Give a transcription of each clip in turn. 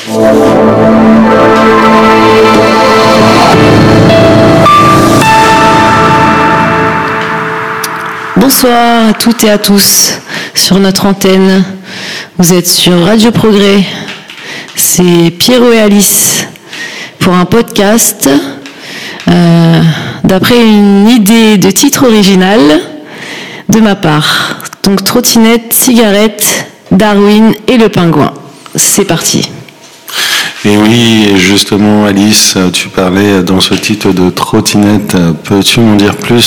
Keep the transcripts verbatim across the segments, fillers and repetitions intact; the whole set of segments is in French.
Bonsoir à toutes et à tous sur notre antenne. Vous êtes sur Radio Progrès. C'est Pierrot et Alice pour un podcast euh, d'après une idée de titre original de ma part. Donc trottinette, cigarette, Darwin et le pingouin. C'est parti. Et oui, justement Alice, tu parlais dans ce titre de trottinette. Peux-tu m'en dire plus ?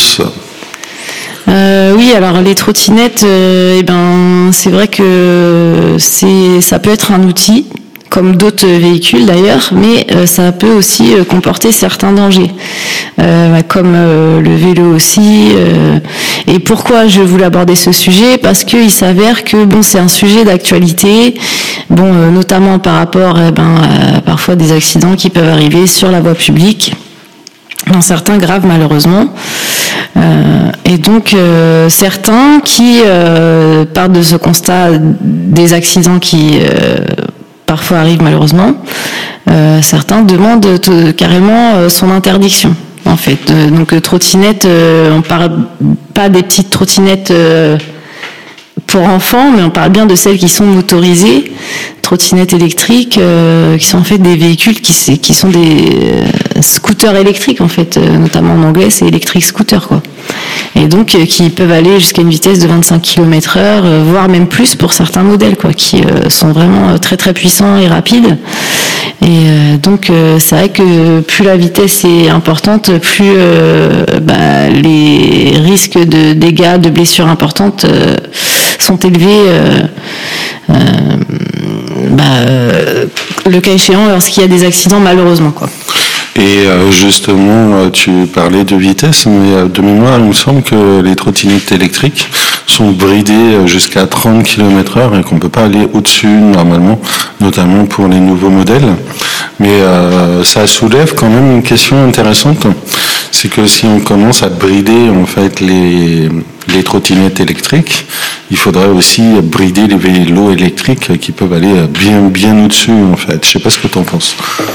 Euh, oui, alors les trottinettes, euh, eh ben, c'est vrai que c'est, ça peut être un outil, comme d'autres véhicules d'ailleurs, mais euh, ça peut aussi euh, comporter certains dangers, euh, comme euh, le vélo aussi. Euh, et pourquoi je voulais aborder ce sujet ? Parce qu'il s'avère que bon, c'est un sujet d'actualité, bon, euh, notamment par rapport, eh ben, à parfois des accidents qui peuvent arriver sur la voie publique, dans certains graves malheureusement. Euh, et donc euh, certains qui euh, partent de ce constat des accidents qui euh, parfois arrivent malheureusement, euh, certains demandent t- carrément euh, son interdiction en fait. Euh, donc euh, trottinette, euh, on parle pas des petites trottinettes euh, pour enfants, mais on parle bien de celles qui sont motorisées, trottinettes électriques, euh, qui sont en fait des véhicules qui, qui sont des euh, scooters électriques en fait, euh, notamment en anglais c'est electric scooter quoi. Et donc euh, qui peuvent aller jusqu'à une vitesse de vingt-cinq kilomètres heure, euh, voire même plus pour certains modèles quoi, qui euh, sont vraiment très très puissants et rapides. Et euh, donc euh, c'est vrai que plus la vitesse est importante, plus euh, bah, les risques de dégâts, de blessures importantes euh, sont élevés. Euh, euh, bah, euh, le cas échéant lorsqu'il y a des accidents malheureusement quoi. Et euh, justement, tu parlais de vitesse, mais de mémoire, il me semble que les trottinettes électriques sont bridées jusqu'à trente kilomètres heure et qu'on ne peut pas aller au-dessus normalement, notamment pour les nouveaux modèles. Mais euh, ça soulève quand même une question intéressante, c'est que si on commence à brider en fait les, les trottinettes électriques, il faudrait aussi brider les vélos électriques qui peuvent aller bien, bien au-dessus en fait. Je sais pas ce que tu en penses.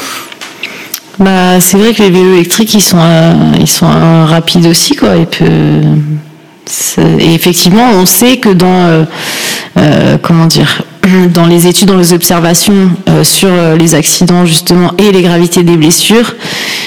Bah, c'est vrai que les vélos électriques, ils sont, euh, ils sont euh, rapides aussi, quoi. Et, peu, et effectivement, on sait que dans, euh, euh, comment dire, dans les études, dans les observations euh, sur les accidents justement et les gravités des blessures,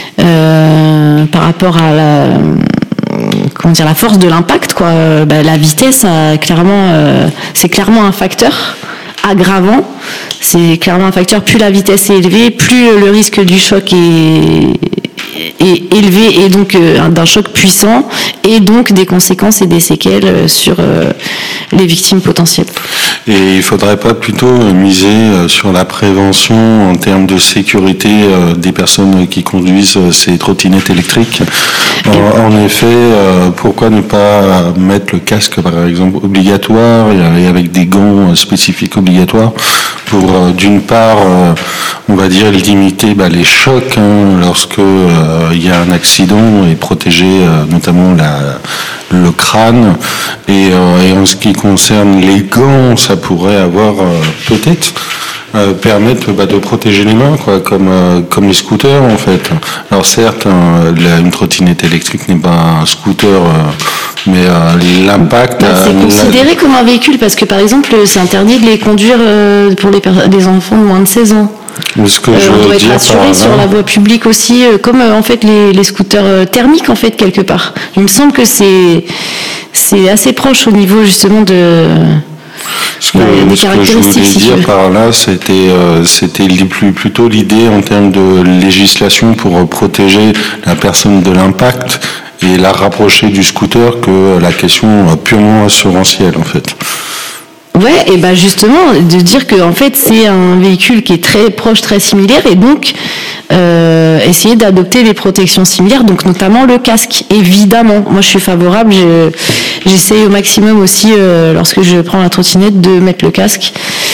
euh, par rapport à la, comment dire, la force de l'impact, quoi. Euh, bah, la vitesse, a clairement, euh, c'est clairement un facteur aggravant. C'est clairement un facteur, plus la vitesse est élevée, plus le risque du choc est, est élevé et donc euh, d'un choc puissant et donc des conséquences et des séquelles sur euh, les victimes potentielles. Et il ne faudrait pas plutôt miser sur la prévention en termes de sécurité des personnes qui conduisent ces trottinettes électriques. En, en effet, pourquoi ne pas mettre le casque par exemple obligatoire et avec des gants spécifiques obligatoires pour d'une part, on va dire limiter bah, les chocs hein, lorsque euh, il y a un accident et protéger euh, notamment la, le crâne. Et, euh, et en ce qui concerne les gants, ça pourrait avoir euh, peut-être euh, permettre bah, de protéger les mains, quoi, comme euh, comme les scooters en fait. Alors certes, hein, la, une trottinette électrique n'est pas un scooter. Euh, Mais euh, l'impact... Bah, c'est considéré la... comme un véhicule parce que par exemple c'est interdit de les conduire euh, pour les, les enfants de moins de seize ans. Ce que euh, je on doit être assuré sur la voie publique aussi, euh, comme euh, en fait les, les scooters euh, thermiques en fait quelque part. Il me semble que c'est c'est assez proche au niveau justement de... Ce que, bah, ce que je voulais si dire par là, c'était, euh, c'était plus, plutôt l'idée en termes de législation pour protéger la personne de l'impact et la rapprocher du scooter que la question purement assurantielle en fait. Ouais, et ben justement, de dire que en fait c'est un véhicule qui est très proche, très similaire, et donc euh, essayer d'adopter des protections similaires, donc notamment le casque, évidemment. Moi je suis favorable, je, j'essaye au maximum aussi, euh, lorsque je prends la trottinette, de mettre le casque.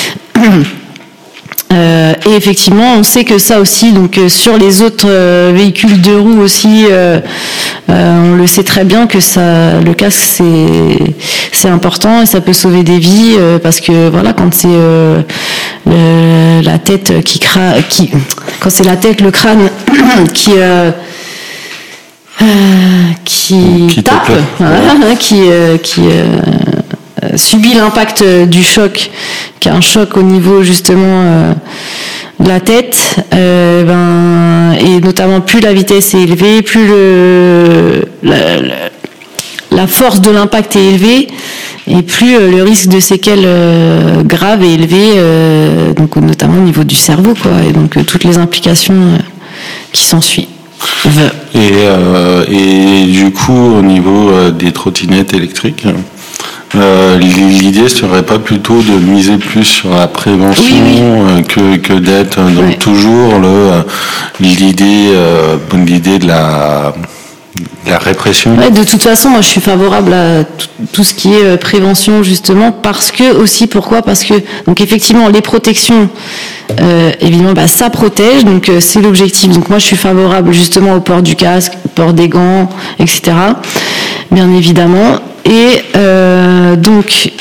Euh, et effectivement, on sait que ça aussi, donc euh, sur les autres euh, véhicules deux roues aussi, euh, euh, on le sait très bien que ça, le casque c'est c'est important et ça peut sauver des vies euh, parce que voilà, quand c'est euh, le, la tête qui cra, qui quand c'est la tête, le crâne qui euh, euh, qui, qui tape, voilà, qui euh, qui euh, subit l'impact du choc, qui a un choc au niveau justement euh, de la tête, euh, ben, et notamment plus la vitesse est élevée, plus le, la, la, la force de l'impact est élevée, et plus euh, le risque de séquelles euh, graves est élevé, euh, donc notamment au niveau du cerveau, quoi, et donc euh, toutes les implications euh, qui s'ensuivent. Et, euh, et du coup, au niveau euh, des trottinettes électriques, Euh, l'idée serait pas plutôt de miser plus sur la prévention oui, oui. Euh, que, que d'être donc oui. toujours le l'idée euh, l'idée de la de la répression. Ouais, de toute façon, moi je suis favorable à tout, tout ce qui est prévention justement parce que aussi pourquoi parce que donc effectivement les protections euh, évidemment bah, ça protège donc euh, c'est l'objectif donc moi je suis favorable justement au port du casque, au port des gants, et cetera. Bien évidemment. Et euh, donc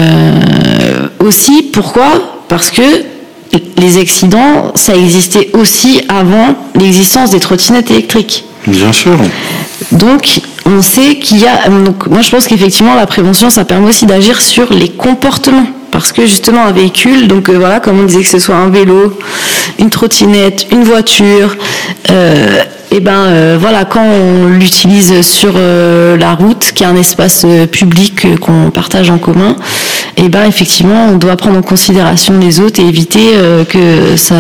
euh, aussi pourquoi parce que les accidents ça existait aussi avant l'existence des trottinettes électriques. Bien sûr. Donc on sait qu'il y a donc moi je pense qu'effectivement la prévention ça permet aussi d'agir sur les comportements parce que justement un véhicule donc euh, voilà comme on disait que ce soit un vélo, une trottinette, une voiture euh, et ben euh, voilà quand on l'utilise sur euh, la route qui est un espace euh, public euh, qu'on partage en commun et ben effectivement on doit prendre en considération les autres et éviter euh, que ça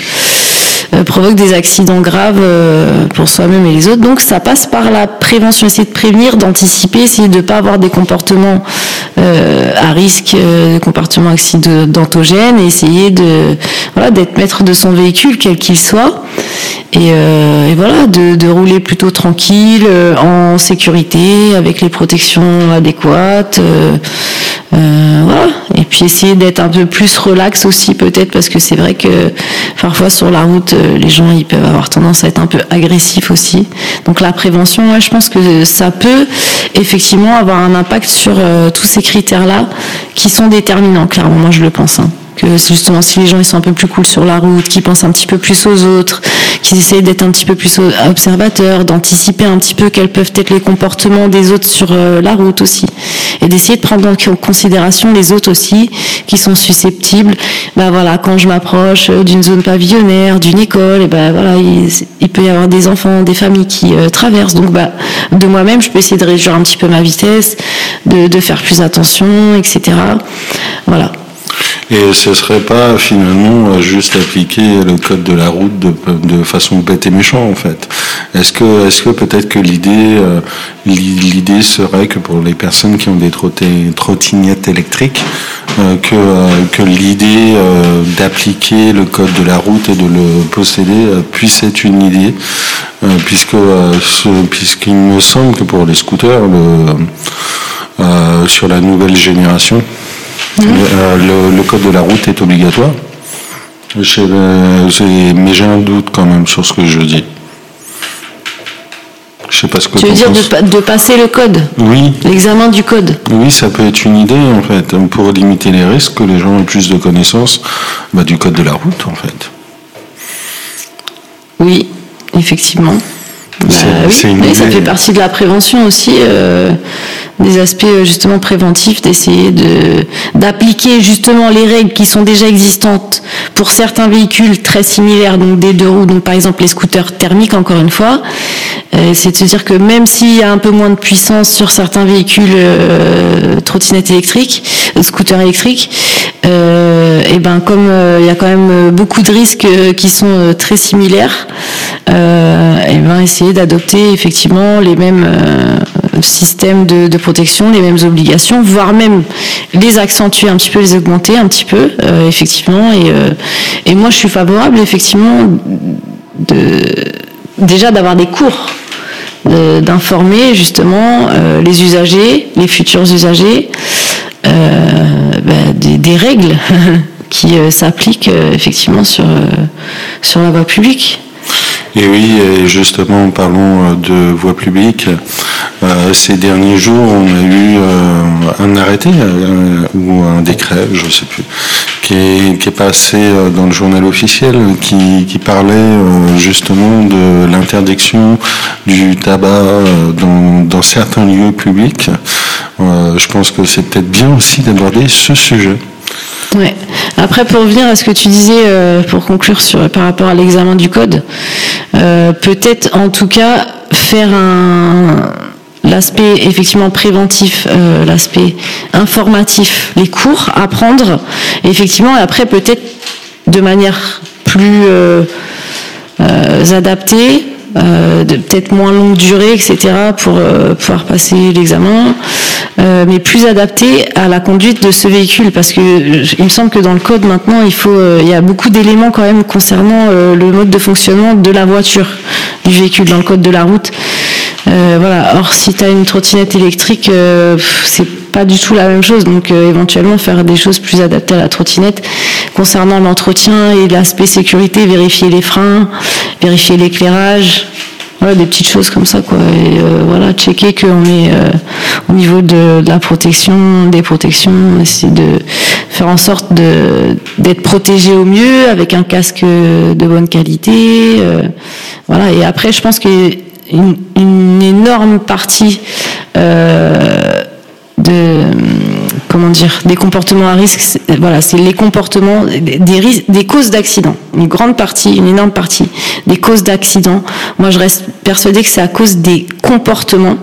euh, provoque des accidents graves euh, pour soi-même et les autres. Donc ça passe par la prévention, essayer de prévenir, d'anticiper, essayer de ne pas avoir des comportements euh, à risque, euh, des comportements accidentogènes, et essayer de voilà d'être maître de son véhicule quel qu'il soit. Et, euh, et voilà, de, de rouler plutôt tranquille, euh, en sécurité, avec les protections adéquates. Euh, euh, voilà. Et puis essayer d'être un peu plus relax aussi peut-être parce que c'est vrai que parfois sur la route, euh, les gens ils peuvent avoir tendance à être un peu agressifs aussi. Donc la prévention, ouais, je pense que ça peut effectivement avoir un impact sur euh, tous ces critères-là qui sont déterminants. Clairement, moi je le pense. Hein. Que c'est justement si les gens ils sont un peu plus cool sur la route, qui pensent un petit peu plus aux autres, qui essayent d'être un petit peu plus observateurs, d'anticiper un petit peu quels peuvent être les comportements des autres sur euh, la route aussi, et d'essayer de prendre en considération les autres aussi qui sont susceptibles. Ben voilà, quand je m'approche d'une zone pavillonnaire, d'une école, et ben voilà, il, il peut y avoir des enfants, des familles qui euh, traversent. Donc ben de moi-même, je peux essayer de réduire un petit peu ma vitesse, de, de faire plus attention, et cetera. Voilà. Et ce serait pas finalement juste appliquer le code de la route de, de façon bête et méchante en fait. Est-ce que, est-ce que peut-être que l'idée, euh, l'idée serait que pour les personnes qui ont des trottinettes électriques, euh, que, euh, que l'idée euh, d'appliquer le code de la route et de le posséder euh, puisse être une idée, euh, puisque euh, ce, puisqu'il me semble que pour les scooters, le, euh, sur la nouvelle génération. Mmh. Euh, le, le code de la route est obligatoire. J'ai, euh, j'ai, mais j'ai un doute quand même sur ce que je dis. Je sais pas ce que tu veux dire de, de passer le code ? Oui. L'examen du code ? Oui, ça peut être une idée en fait, pour limiter les risques, que les gens aient plus de connaissances bah, du code de la route en fait. Oui, effectivement. Bah, c'est, oui, c'est oui ça fait partie de la prévention aussi, euh, des aspects justement préventifs, d'essayer de d'appliquer justement les règles qui sont déjà existantes pour certains véhicules très similaires, donc des deux roues, donc par exemple les scooters thermiques encore une fois. Euh, c'est de se dire que même s'il y a un peu moins de puissance sur certains véhicules euh, trottinettes électriques, euh, scooters électriques, euh, et ben comme euh, il y a quand même beaucoup de risques euh, qui sont euh, très similaires, euh, et ben essayer d'adopter effectivement les mêmes euh, systèmes de, de protection, les mêmes obligations, voire même les accentuer un petit peu, les augmenter un petit peu, euh, effectivement. Et, euh, et moi, je suis favorable effectivement de déjà d'avoir des cours, de, d'informer justement euh, les usagers, les futurs usagers, euh, bah, des, des règles qui euh, s'appliquent euh, effectivement sur euh, sur la voie publique. Et oui, et justement, parlons de voie publique. Euh, ces derniers jours, on a eu euh, un arrêté euh, ou un décret, je ne sais plus, qui est, qui est passé euh, dans le journal officiel, qui, qui parlait euh, justement de l'interdiction du tabac euh, dans, dans certains lieux publics. Euh, je pense que c'est peut-être bien aussi d'aborder ce sujet. Ouais. Après, pour revenir à ce que tu disais, euh, pour conclure sur, par rapport à l'examen du code, euh, peut-être en tout cas faire un, l'aspect effectivement préventif, euh, l'aspect informatif, les cours, apprendre, effectivement, et après peut-être de manière plus euh, euh, adaptée, Euh, de peut-être moins longue durée, et cetera, pour euh, pouvoir passer l'examen, euh, mais plus adapté à la conduite de ce véhicule, parce que il me semble que dans le code maintenant, il faut, euh, il y a beaucoup d'éléments quand même concernant euh, le mode de fonctionnement de la voiture, du véhicule dans le code de la route. Euh, voilà. Or, si tu as une trottinette électrique, euh, c'est pas du tout la même chose. Donc, euh, éventuellement, faire des choses plus adaptées à la trottinette concernant l'entretien et l'aspect sécurité, vérifier les freins, vérifier l'éclairage, voilà, des petites choses comme ça, quoi. Et euh, voilà, checker qu'on est euh, au niveau de, de la protection, des protections, essayer de faire en sorte de d'être protégé au mieux avec un casque de bonne qualité. Euh, voilà. Et après, je pense que Une, une énorme partie euh, de comment dire des comportements à risque, c'est, voilà, c'est les comportements des, des risques, des causes d'accident. Une grande partie, une énorme partie des causes d'accident. Moi, je reste persuadée que c'est à cause des comportements.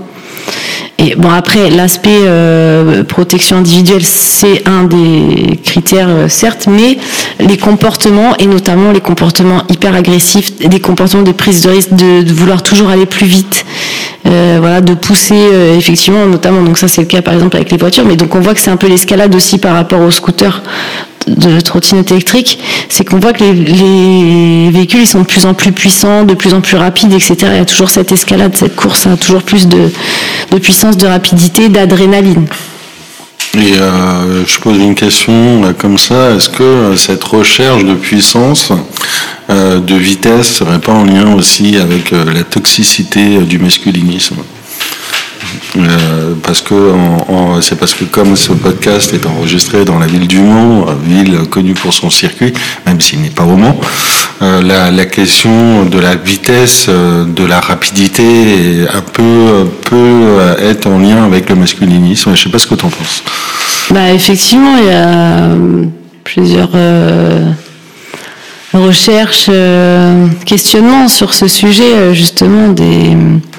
Et bon, après, l'aspect euh, protection individuelle, c'est un des critères, euh, certes, mais les comportements, et notamment les comportements hyper agressifs, des comportements de prise de risque, de, de vouloir toujours aller plus vite, euh, voilà, de pousser, euh, effectivement, notamment, donc ça c'est le cas par exemple avec les voitures, mais donc on voit que c'est un peu l'escalade aussi par rapport aux scooters de trottinettes électriques, c'est qu'on voit que les, les véhicules ils sont de plus en plus puissants, de plus en plus rapides, et cetera. Il y a toujours cette escalade, cette course a toujours plus de, de puissance, de rapidité, d'adrénaline. Et euh, je pose une question là, comme ça, est-ce que euh, cette recherche de puissance, euh, de vitesse, serait pas en lien aussi avec euh, la toxicité euh, du masculinisme ? Euh, parce que en, en, c'est parce que comme ce podcast est enregistré dans la ville du Mans, ville connue pour son circuit, même s'il n'est pas au Mans, euh, la, la question de la vitesse, euh, de la rapidité est un peu peut être en lien avec le masculinisme. Je sais pas ce que tu en penses. Bah effectivement, il y a plusieurs euh, recherches, euh, questionnements sur ce sujet, justement des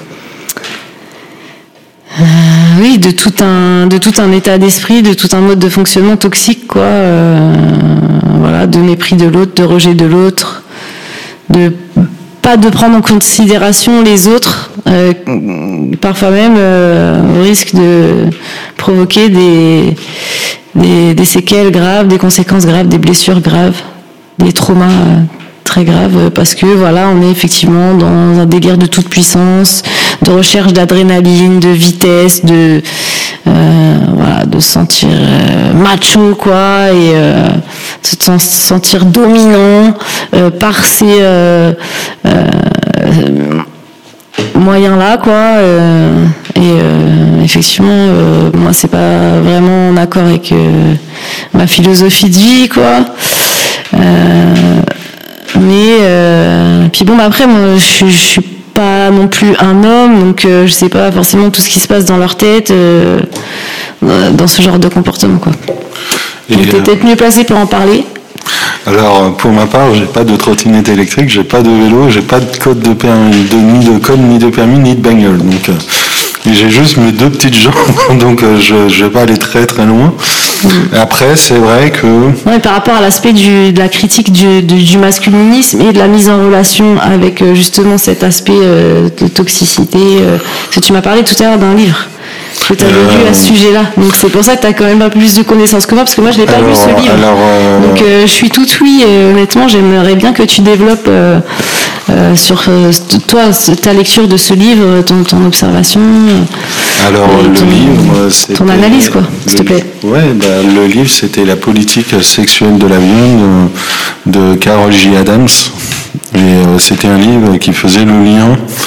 Euh, oui, de tout un de tout un état d'esprit, de tout un mode de fonctionnement toxique, quoi. Euh, voilà, de mépris de l'autre, de rejet de l'autre, de pas de prendre en considération les autres, euh, parfois même euh, au risque de provoquer des, des des séquelles graves, des conséquences graves, des blessures graves, des traumas euh, très graves, parce que voilà, on est effectivement dans un délire de toute puissance, de recherche d'adrénaline, de vitesse, de euh, voilà, de se sentir euh, macho, quoi, et euh, de se sentir dominant euh, par ces euh, euh, moyens-là, quoi. Euh, et euh, effectivement, euh, moi, c'est pas vraiment en accord avec euh, ma philosophie de vie, quoi. Euh, mais euh, puis bon, bah après, moi, je, je suis pas non plus un homme, donc euh, je sais pas forcément tout ce qui se passe dans leur tête euh, dans ce genre de comportement, quoi. Et donc, t'es euh... peut-être mieux placé pour en parler. Alors pour ma part, j'ai pas de trottinette électrique, j'ai pas de vélo, j'ai pas de code de permis, de, ni de code ni de permis ni de bagnole, donc euh, j'ai juste mes deux petites jambes, donc euh, je, je vais pas aller très très loin. Mmh. Après, c'est vrai que... Ouais, par rapport à l'aspect du, de la critique du, du, du masculinisme et de la mise en relation avec euh, justement cet aspect euh, de toxicité, euh, parce que tu m'as parlé tout à l'heure d'un livre que tu avais euh... lu à ce sujet-là, donc c'est pour ça que tu as quand même pas plus de connaissances que moi, parce que moi je n'ai pas alors, lu ce livre, alors, euh... donc euh, je suis toute oui, et honnêtement j'aimerais bien que tu développes euh, euh, sur euh, toi ta lecture de ce livre, ton, ton observation, alors ton, le livre, c'était... ton analyse, quoi, s'il te plaît. Ouais, bah, le livre c'était La politique sexuelle de la viande de Carol J. Adams, et euh, c'était un livre qui faisait le lien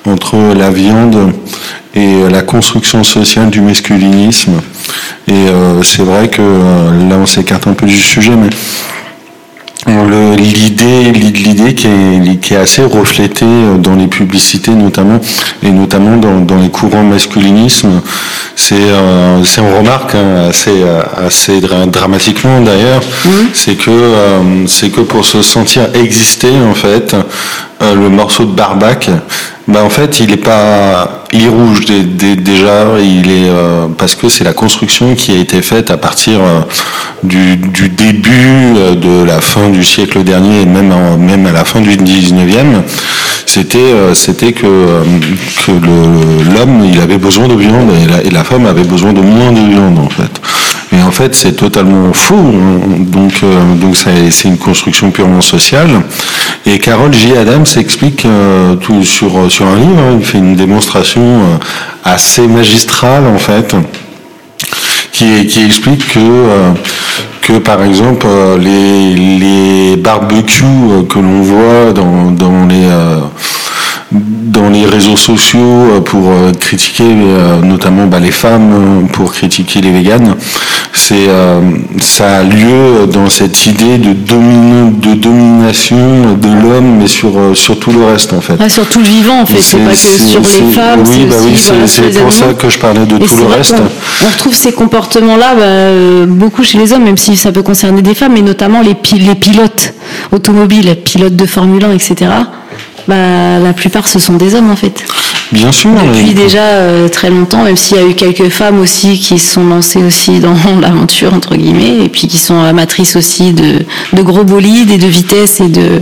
entre la viande et la construction sociale du masculinisme. Et euh, c'est vrai que euh, là on s'écarte un peu du sujet, mais Le, l'idée, l'idée qui est, qui est assez reflétée dans les publicités notamment, et notamment dans, dans les courants masculinisme, c'est, euh, c'est on remarque hein, assez, assez dramatiquement d'ailleurs, mmh. c'est que euh, c'est que pour se sentir exister en fait, euh, le morceau de barbac, bah en fait il est pas, il est rouge dé, dé, déjà, il est euh, parce que c'est la construction qui a été faite à partir euh, du, du début euh, de la fin du siècle dernier et même en, même à la fin du dix-neuvième, c'était euh, c'était que euh, que le, l'homme il avait besoin de viande et la, et la femme avait besoin de moins de viande en fait. Et en fait, c'est totalement faux. Donc, euh, donc ça, c'est une construction purement sociale. Et Carol J. Adams explique euh, tout sur sur un livre. Hein, il fait une démonstration euh, assez magistrale en fait, qui qui explique que euh, que par exemple euh, les les barbecues que l'on voit dans dans les euh, dans les réseaux sociaux pour critiquer euh, notamment bah, les femmes, pour critiquer les véganes, c'est euh, ça a lieu dans cette idée de, domin- de domination de l'homme, mais sur sur tout le reste en fait. Ah, sur tout le vivant en fait, c'est, c'est pas que c'est, sur c'est, les femmes. Oui, c'est bah aussi, oui, c'est, voilà, c'est pour animaux. Ça que je parlais de et tout le reste. On retrouve ces comportements-là bah, beaucoup chez les hommes, même si ça peut concerner des femmes, mais notamment les, pi- les pilotes automobiles, pilotes de Formule un, et cetera. Bah, la plupart ce sont des hommes en fait. Bien sûr. Depuis oui. déjà euh, très longtemps, même s'il y a eu quelques femmes aussi qui se sont lancées aussi dans l'aventure entre guillemets, et puis qui sont amatrices aussi de, de gros bolides et de vitesse et de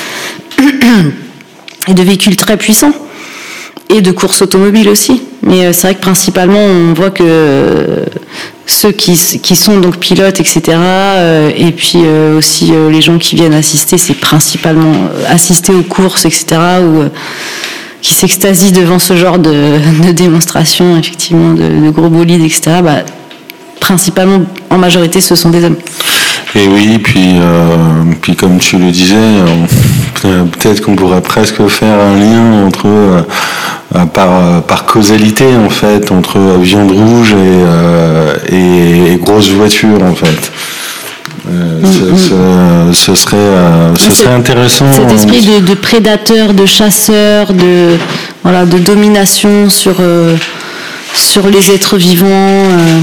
et de véhicules très puissants et de courses automobiles aussi. Mais euh, c'est vrai que principalement on voit que euh, ceux qui, qui sont donc pilotes, et cetera. Euh, et puis euh, aussi euh, les gens qui viennent assister, c'est principalement euh, assister aux courses, et cetera. Ou euh, qui s'extasient devant ce genre de, de démonstration, effectivement, de, de gros bolides, et cetera. Bah, principalement, en majorité, ce sont des hommes. Et oui, puis, euh, puis comme tu le disais, euh, peut-être qu'on pourrait presque faire un lien entre euh, par, par causalité en fait entre viande rouge et, euh, et, et grosses voitures en fait. Euh, mmh, ce, ce, ce serait, euh, ce serait intéressant. Cet esprit de, de prédateur, de chasseur, de voilà, de domination sur euh, sur les êtres vivants. Euh,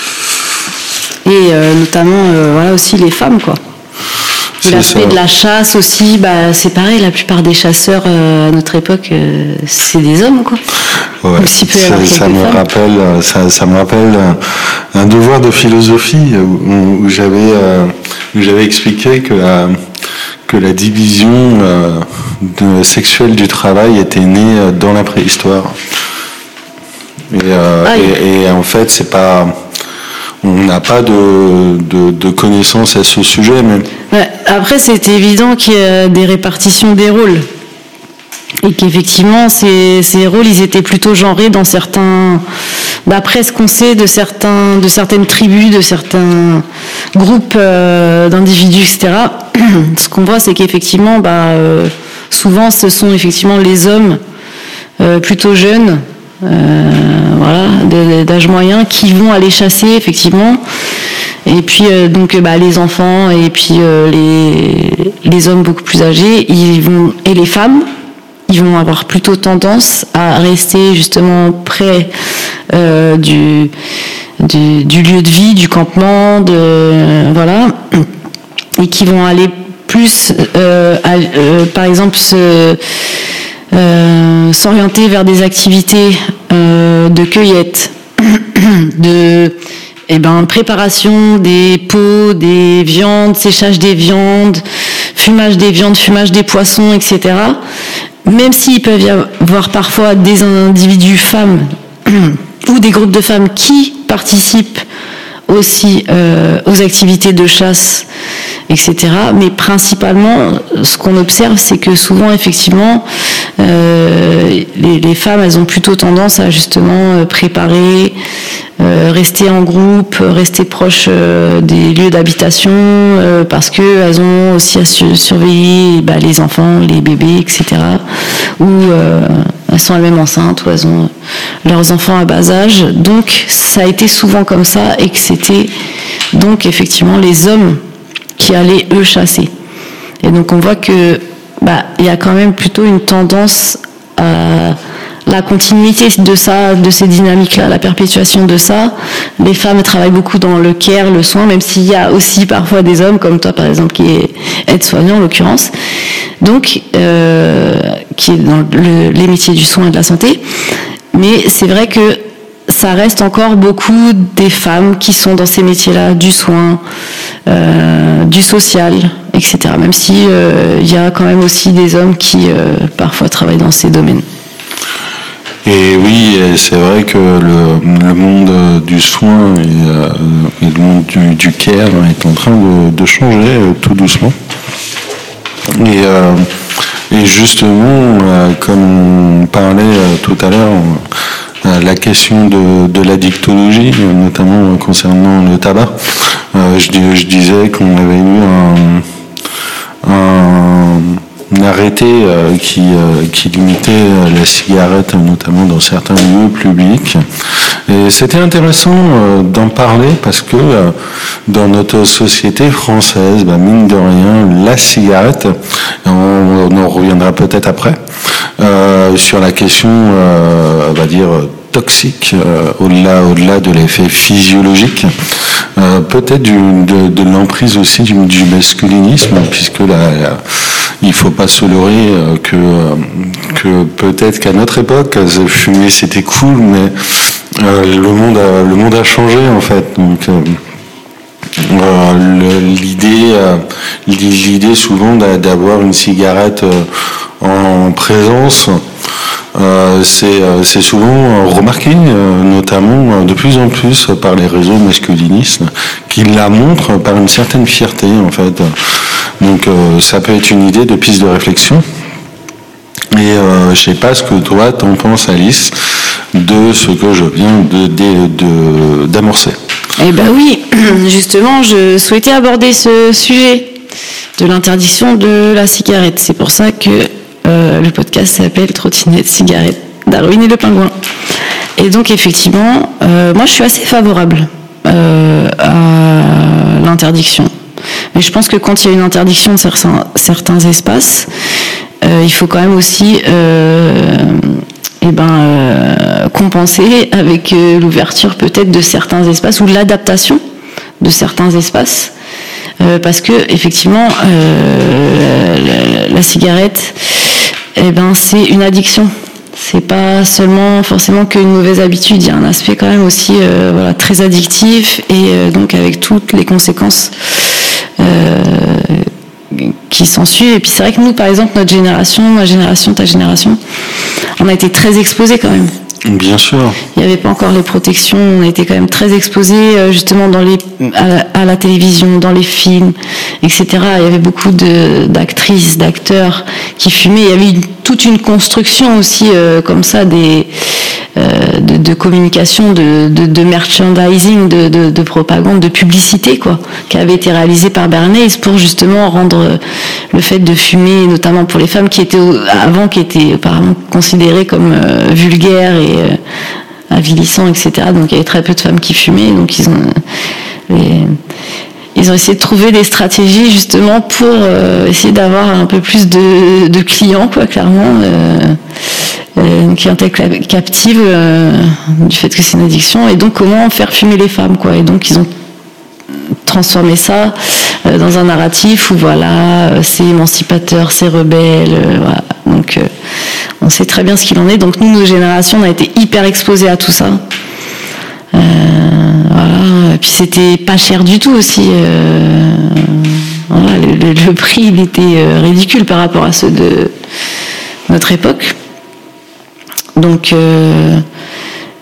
et euh, notamment euh, voilà aussi les femmes quoi. Et l'aspect ça. De la chasse aussi, bah c'est pareil, la plupart des chasseurs euh, à notre époque euh, c'est des hommes quoi. Ouais, ça, ça me femmes. rappelle ça, ça me rappelle un, un devoir de philosophie où, où j'avais euh, où j'avais expliqué que la que la division euh, de, sexuelle du travail était née dans la préhistoire. Et, euh, ah, et, et en fait c'est pas on n'a pas de, de, de connaissances à ce sujet. Mais... Ouais, après, c'est évident qu'il y a des répartitions des rôles. Et qu'effectivement, ces, ces rôles, ils étaient plutôt genrés dans certains... D'après ce qu'on sait de, certains, de certaines tribus, de certains groupes euh, d'individus, et cetera, ce qu'on voit, c'est qu'effectivement, bah, euh, souvent, ce sont effectivement les hommes euh, plutôt jeunes, Euh, voilà, d'âge moyen, qui vont aller chasser effectivement, et puis euh, donc bah, les enfants et puis euh, les les hommes beaucoup plus âgés, ils vont et les femmes, ils vont avoir plutôt tendance à rester justement près euh, du, du du lieu de vie, du campement, de voilà, et qui vont aller plus, euh, à, euh, par exemple se Euh, s'orienter vers des activités euh, de cueillette, de eh ben, préparation des pots, des viandes, séchage des viandes, fumage des viandes, fumage des poissons, et cetera. Même s'il peut y avoir parfois des individus femmes ou des groupes de femmes qui participent aussi euh, aux activités de chasse et cetera. Mais principalement, ce qu'on observe, c'est que souvent, effectivement, euh, les, les femmes, elles ont plutôt tendance à justement préparer, euh, rester en groupe, rester proche euh, des lieux d'habitation, euh, parce qu'elles ont aussi à su- surveiller bah, les enfants, les bébés, et cetera. Ou euh, elles sont elles-mêmes enceintes, ou elles ont leurs enfants à bas âge. Donc, ça a été souvent comme ça, et que c'était donc effectivement les hommes qui allaient eux chasser. Et donc, on voit que bah, il y a quand même plutôt une tendance à la continuité de ça, de ces dynamiques-là, la perpétuation de ça. Les femmes travaillent beaucoup dans le care, le soin, même s'il y a aussi parfois des hommes, comme toi par exemple, qui est aide-soignant en l'occurrence, donc euh, qui est dans le, les métiers du soin et de la santé. Mais c'est vrai que ça reste encore beaucoup des femmes qui sont dans ces métiers-là, du soin, euh, du social, et cetera. Même si euh, y a quand même aussi des hommes qui euh, parfois travaillent dans ces domaines. Et oui, c'est vrai que le, le monde du soin et, euh, et le monde du, du care est en train de, de changer euh, tout doucement. Et, euh, et justement, euh, comme on parlait euh, tout à l'heure, euh, la question de, de l'addictologie, notamment concernant le tabac, euh, je, je disais qu'on avait eu un... un un arrêté euh, qui, euh, qui limitait euh, la cigarette, notamment dans certains lieux publics. Et c'était intéressant euh, d'en parler parce que euh, dans notre société française, bah, mine de rien, la cigarette, on, on en reviendra peut-être après, euh, sur la question, euh, on va dire, toxique, euh, au-delà, au-delà de l'effet physiologique, euh, peut-être du, de, de l'emprise aussi du, du masculinisme, puisque la, la il faut pas se leurrer euh, que euh, que peut-être qu'à notre époque, fumer c'était cool, mais euh, le monde a, le monde a changé en fait. Donc euh, euh, le, l'idée euh, l'idée souvent d'avoir une cigarette euh, en présence, euh, c'est euh, c'est souvent remarqué, euh, notamment euh, de plus en plus par les réseaux masculinistes, qui la montrent par une certaine fierté en fait. Donc euh, ça peut être une idée de piste de réflexion. Et euh, je sais pas ce que toi t'en penses, Alice, de ce que je viens de, de, de, d'amorcer. Eh ben oui, justement, je souhaitais aborder ce sujet de l'interdiction de la cigarette. C'est pour ça que euh, le podcast s'appelle Trottinette Cigarette, Darwin et le pingouin. Et donc effectivement, euh, moi je suis assez favorable euh, à l'interdiction. Mais je pense que quand il y a une interdiction de certains, certains espaces, euh, il faut quand même aussi euh, eh ben, euh, compenser avec euh, l'ouverture peut-être de certains espaces ou l'adaptation de certains espaces. Euh, parce que effectivement, euh, la, la cigarette, eh ben, c'est une addiction. C'est pas seulement forcément qu'une mauvaise habitude, il y a un aspect quand même aussi euh, voilà, très addictif et euh, donc avec toutes les conséquences Euh, qui s'ensuivent. Et puis c'est vrai que nous, par exemple, notre génération, ma génération, ta génération, on a été très exposés quand même. Bien sûr. Il n'y avait pas encore les protections, on a été quand même très exposés justement dans les, à, la, à la télévision, dans les films, et cetera. Il y avait beaucoup de, d'actrices, d'acteurs qui fumaient. Il y avait une, toute une construction aussi euh, comme ça des, euh, de, de communication, de, de, de merchandising, de, de, de propagande, de publicité, quoi, qui avait été réalisée par Bernays pour justement rendre le fait de fumer, notamment pour les femmes qui étaient avant, qui étaient apparemment considérées comme euh, vulgaires et euh, avilissants, et cetera. Donc il y avait très peu de femmes qui fumaient, donc ils ont les, ils ont essayé de trouver des stratégies justement pour euh, essayer d'avoir un peu plus de, de clients, quoi, clairement, euh, une clientèle captive euh, du fait que c'est une addiction, et donc comment faire fumer les femmes, quoi. Et donc ils ont transformé ça euh, dans un narratif où voilà, c'est émancipateur, c'est rebelle, euh, voilà. Donc euh, on sait très bien ce qu'il en est. Donc nous, nos générations, on a été hyper exposés à tout ça. Euh, voilà. Et puis c'était pas cher du tout aussi. Euh, voilà, le, le, le prix, il était euh, ridicule par rapport à ceux de notre époque. Donc euh,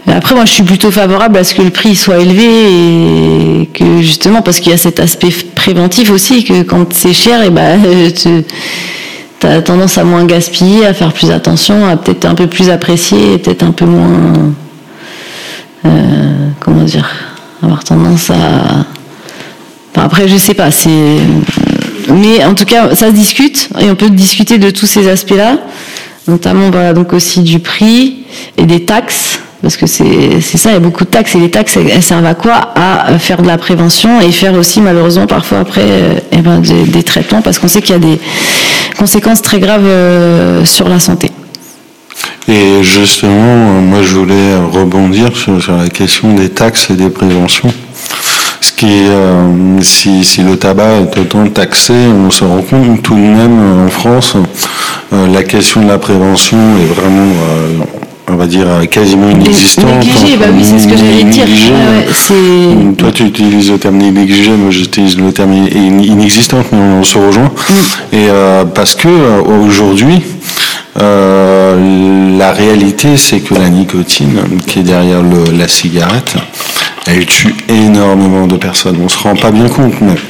Après, moi, je suis plutôt favorable à ce que le prix soit élevé et que justement, parce qu'il y a cet aspect préventif aussi, que quand c'est cher, et ben, tu as tendance à moins gaspiller, à faire plus attention, à peut-être un peu plus apprécier, et peut-être un peu moins, euh, comment dire, avoir tendance à. Enfin, après, je sais pas. C'est. Mais en tout cas, ça se discute et on peut discuter de tous ces aspects-là, notamment voilà, donc aussi du prix et des taxes. Parce que c'est, c'est ça, il y a beaucoup de taxes, et les taxes, elles servent à quoi? À faire de la prévention et faire aussi, malheureusement, parfois après, euh, eh ben, des, des traitements, parce qu'on sait qu'il y a des conséquences très graves euh, sur la santé. Et justement, moi je voulais rebondir sur, sur la question des taxes et des préventions. Ce qui est, euh, si, si le tabac est autant taxé, on se rend compte tout de même en France, euh, la question de la prévention est vraiment... Euh, on va dire quasiment inexistante. Négligé, bah oui, c'est ce que j'allais dire. Ouais, c'est... Toi, tu utilises le terme négligé, moi j'utilise le terme inexistante, mais on se rejoint. Mm. Et euh, parce que euh, aujourd'hui, euh, la réalité, c'est que la nicotine, qui est derrière le, la cigarette, elle tue énormément de personnes. On se rend pas bien compte, mais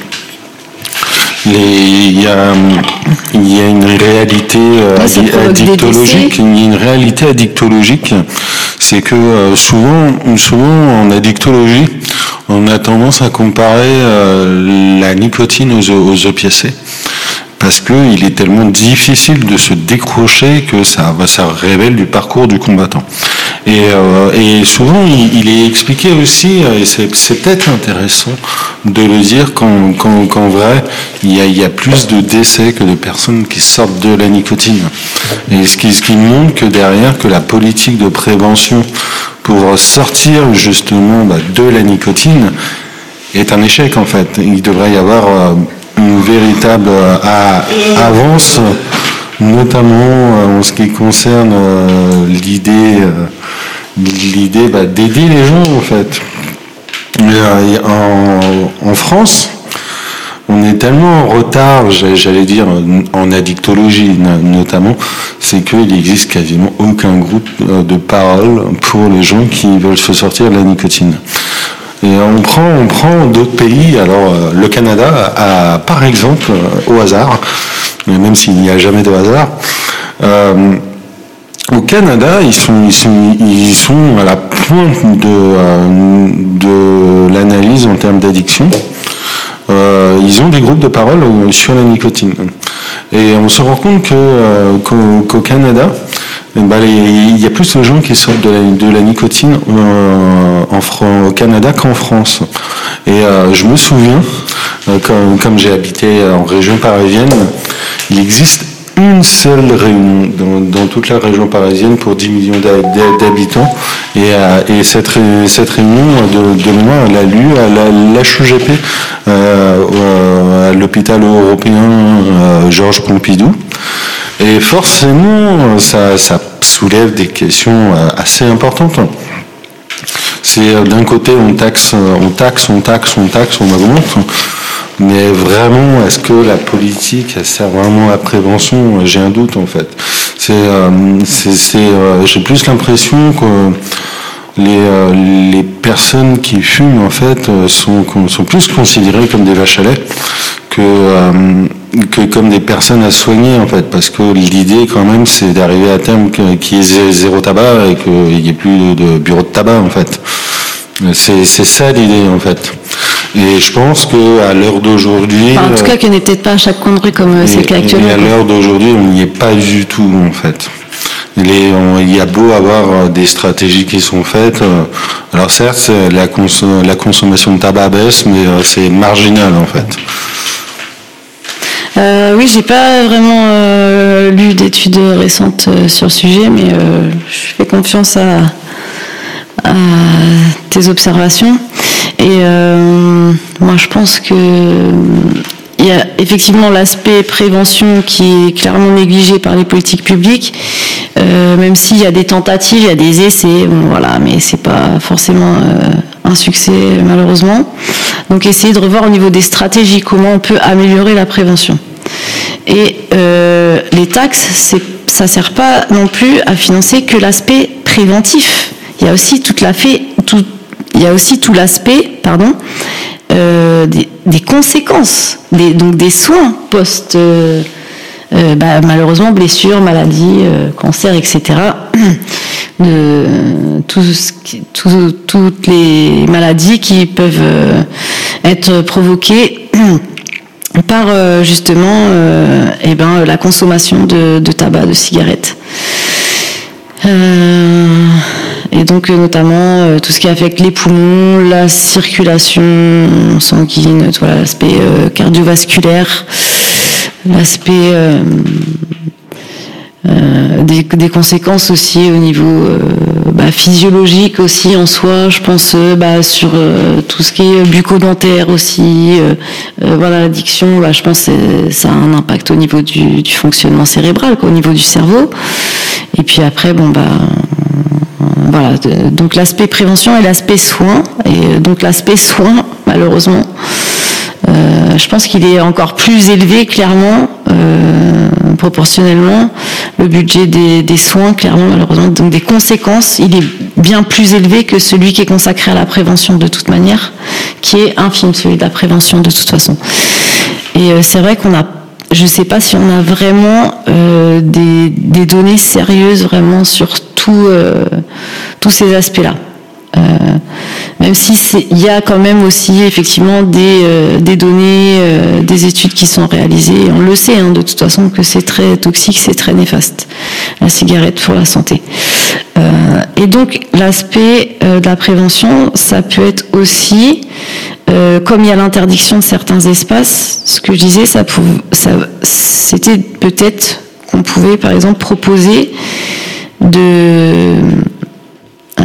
il y a, il y a une réalité euh, addictologique. Il y a une réalité addictologique, c'est que euh, souvent, souvent en addictologie, on a tendance à comparer euh, la nicotine aux, aux opiacés. Parce que il est tellement difficile de se décrocher que ça, ça révèle du parcours du combattant. Et, euh, et souvent, il, il est expliqué aussi, et c'est, c'est peut-être intéressant de le dire, qu'en, qu'en, qu'en vrai, il y, a, il y a plus de décès que de personnes qui sortent de la nicotine. Et ce qui, ce qui montre que derrière, que la politique de prévention pour sortir justement bah, de la nicotine est un échec en fait. Il devrait y avoir euh, une véritable euh, avance, notamment euh, en ce qui concerne euh, l'idée, euh, l'idée bah, d'aider les gens en fait. Mais, euh, en, en France, on est tellement en retard, j'allais dire, en addictologie notamment, c'est qu'il n'existe quasiment aucun groupe de parole pour les gens qui veulent se sortir de la nicotine. Et on prend, on prend d'autres pays. Alors, le Canada a, par exemple, au hasard, même s'il n'y a jamais de hasard, euh, au Canada, ils sont, ils sont, ils sont à la pointe de, euh, de l'analyse en termes d'addiction. Euh, ils ont des groupes de parole sur la nicotine. Et on se rend compte que, euh, qu'au, qu'au Canada, bah, il y a plus de gens qui sortent de la, de la nicotine euh, en, au Canada qu'en France. Et euh, je me souviens, euh, comme, comme j'ai habité en région parisienne, il existe une seule réunion dans, dans toute la région parisienne pour dix millions d'habitants. Et, euh, et cette, ré, cette réunion, de, de mémoire, elle a lieu à la, l'H U G P, euh, à l'hôpital européen euh, Georges Pompidou. Et forcément, ça, ça soulève des questions assez importantes. C'est d'un côté, on taxe, on taxe, on taxe, on taxe, on augmente. Mais vraiment, est-ce que la politique, elle sert vraiment à la prévention? J'ai un doute en fait. C'est, euh, c'est, c'est, euh, j'ai plus l'impression que les, euh, les personnes qui fument en fait sont, sont plus considérées comme des vaches à lait que, euh, que comme des personnes à soigner en fait, parce que l'idée quand même c'est d'arriver à terme qu'il y ait zéro tabac et qu'il n'y ait plus de bureau de tabac en fait. C'est, c'est ça l'idée en fait. Et je pense qu'à l'heure d'aujourd'hui... Enfin, en tout cas, qu'il n'y en ait peut-être pas à chaque coin de rue comme c'est le cas actuellement. Et à l'heure d'aujourd'hui, on n'y est pas du tout, en fait. Les, on, il y a beau avoir des stratégies qui sont faites. Alors certes, la, cons- la consommation de tabac baisse, mais c'est marginal, en fait. Euh, oui, j'ai pas vraiment euh, lu d'études récentes euh, sur le sujet, mais euh, je fais confiance à, à tes observations. Et euh, moi, je pense que il y a effectivement l'aspect prévention qui est clairement négligé par les politiques publiques, euh, même s'il y a des tentatives, il y a des essais, bon, voilà, mais c'est pas forcément euh, un succès malheureusement. Donc, essayer de revoir au niveau des stratégies comment on peut améliorer la prévention. Et euh, les taxes, c'est, ça sert pas non plus à financer que l'aspect préventif. il y a aussi toute la fait, tout, il y a aussi tout l'aspect, pardon, euh, des, des conséquences, des, donc des soins post, euh, euh, bah, malheureusement blessures, maladies, euh, cancer, et cetera. De tout ce qui, tout, toutes les maladies qui peuvent euh, être provoquées par euh, justement euh, eh ben, la consommation de, de tabac, de cigarettes. Euh, et donc notamment euh, tout ce qui affecte les poumons, la circulation sanguine, voilà, l'aspect euh, cardiovasculaire, l'aspect euh, euh, des, des conséquences aussi au niveau euh, bah, physiologique aussi en soi. Je pense euh, bah, sur euh, tout ce qui est bucco-dentaire aussi. Euh, euh, voilà, l'addiction, bah, je pense que ça a un impact au niveau du, du fonctionnement cérébral, quoi, au niveau du cerveau. Et puis après, bon bah voilà, donc l'aspect prévention et l'aspect soin. Et donc l'aspect soin, malheureusement, euh, je pense qu'il est encore plus élevé, clairement, euh, proportionnellement. Le budget des, des soins, clairement, malheureusement, donc des conséquences, il est bien plus élevé que celui qui est consacré à la prévention de toute manière, qui est infime, celui de la prévention de toute façon. Et euh, c'est vrai qu'on a, je ne sais pas si on a vraiment euh, des, des données sérieuses vraiment sur tout, euh, tous ces aspects-là. Euh, même si il y a quand même aussi effectivement des, euh, des données, euh, des études qui sont réalisées, et on le sait hein, de toute façon que c'est très toxique, c'est très néfaste, la cigarette pour la santé. Euh, et donc l'aspect euh, de la prévention, ça peut être aussi, euh, comme il y a l'interdiction de certains espaces, ce que je disais, ça, pouvait, ça c'était peut-être qu'on pouvait par exemple proposer de euh,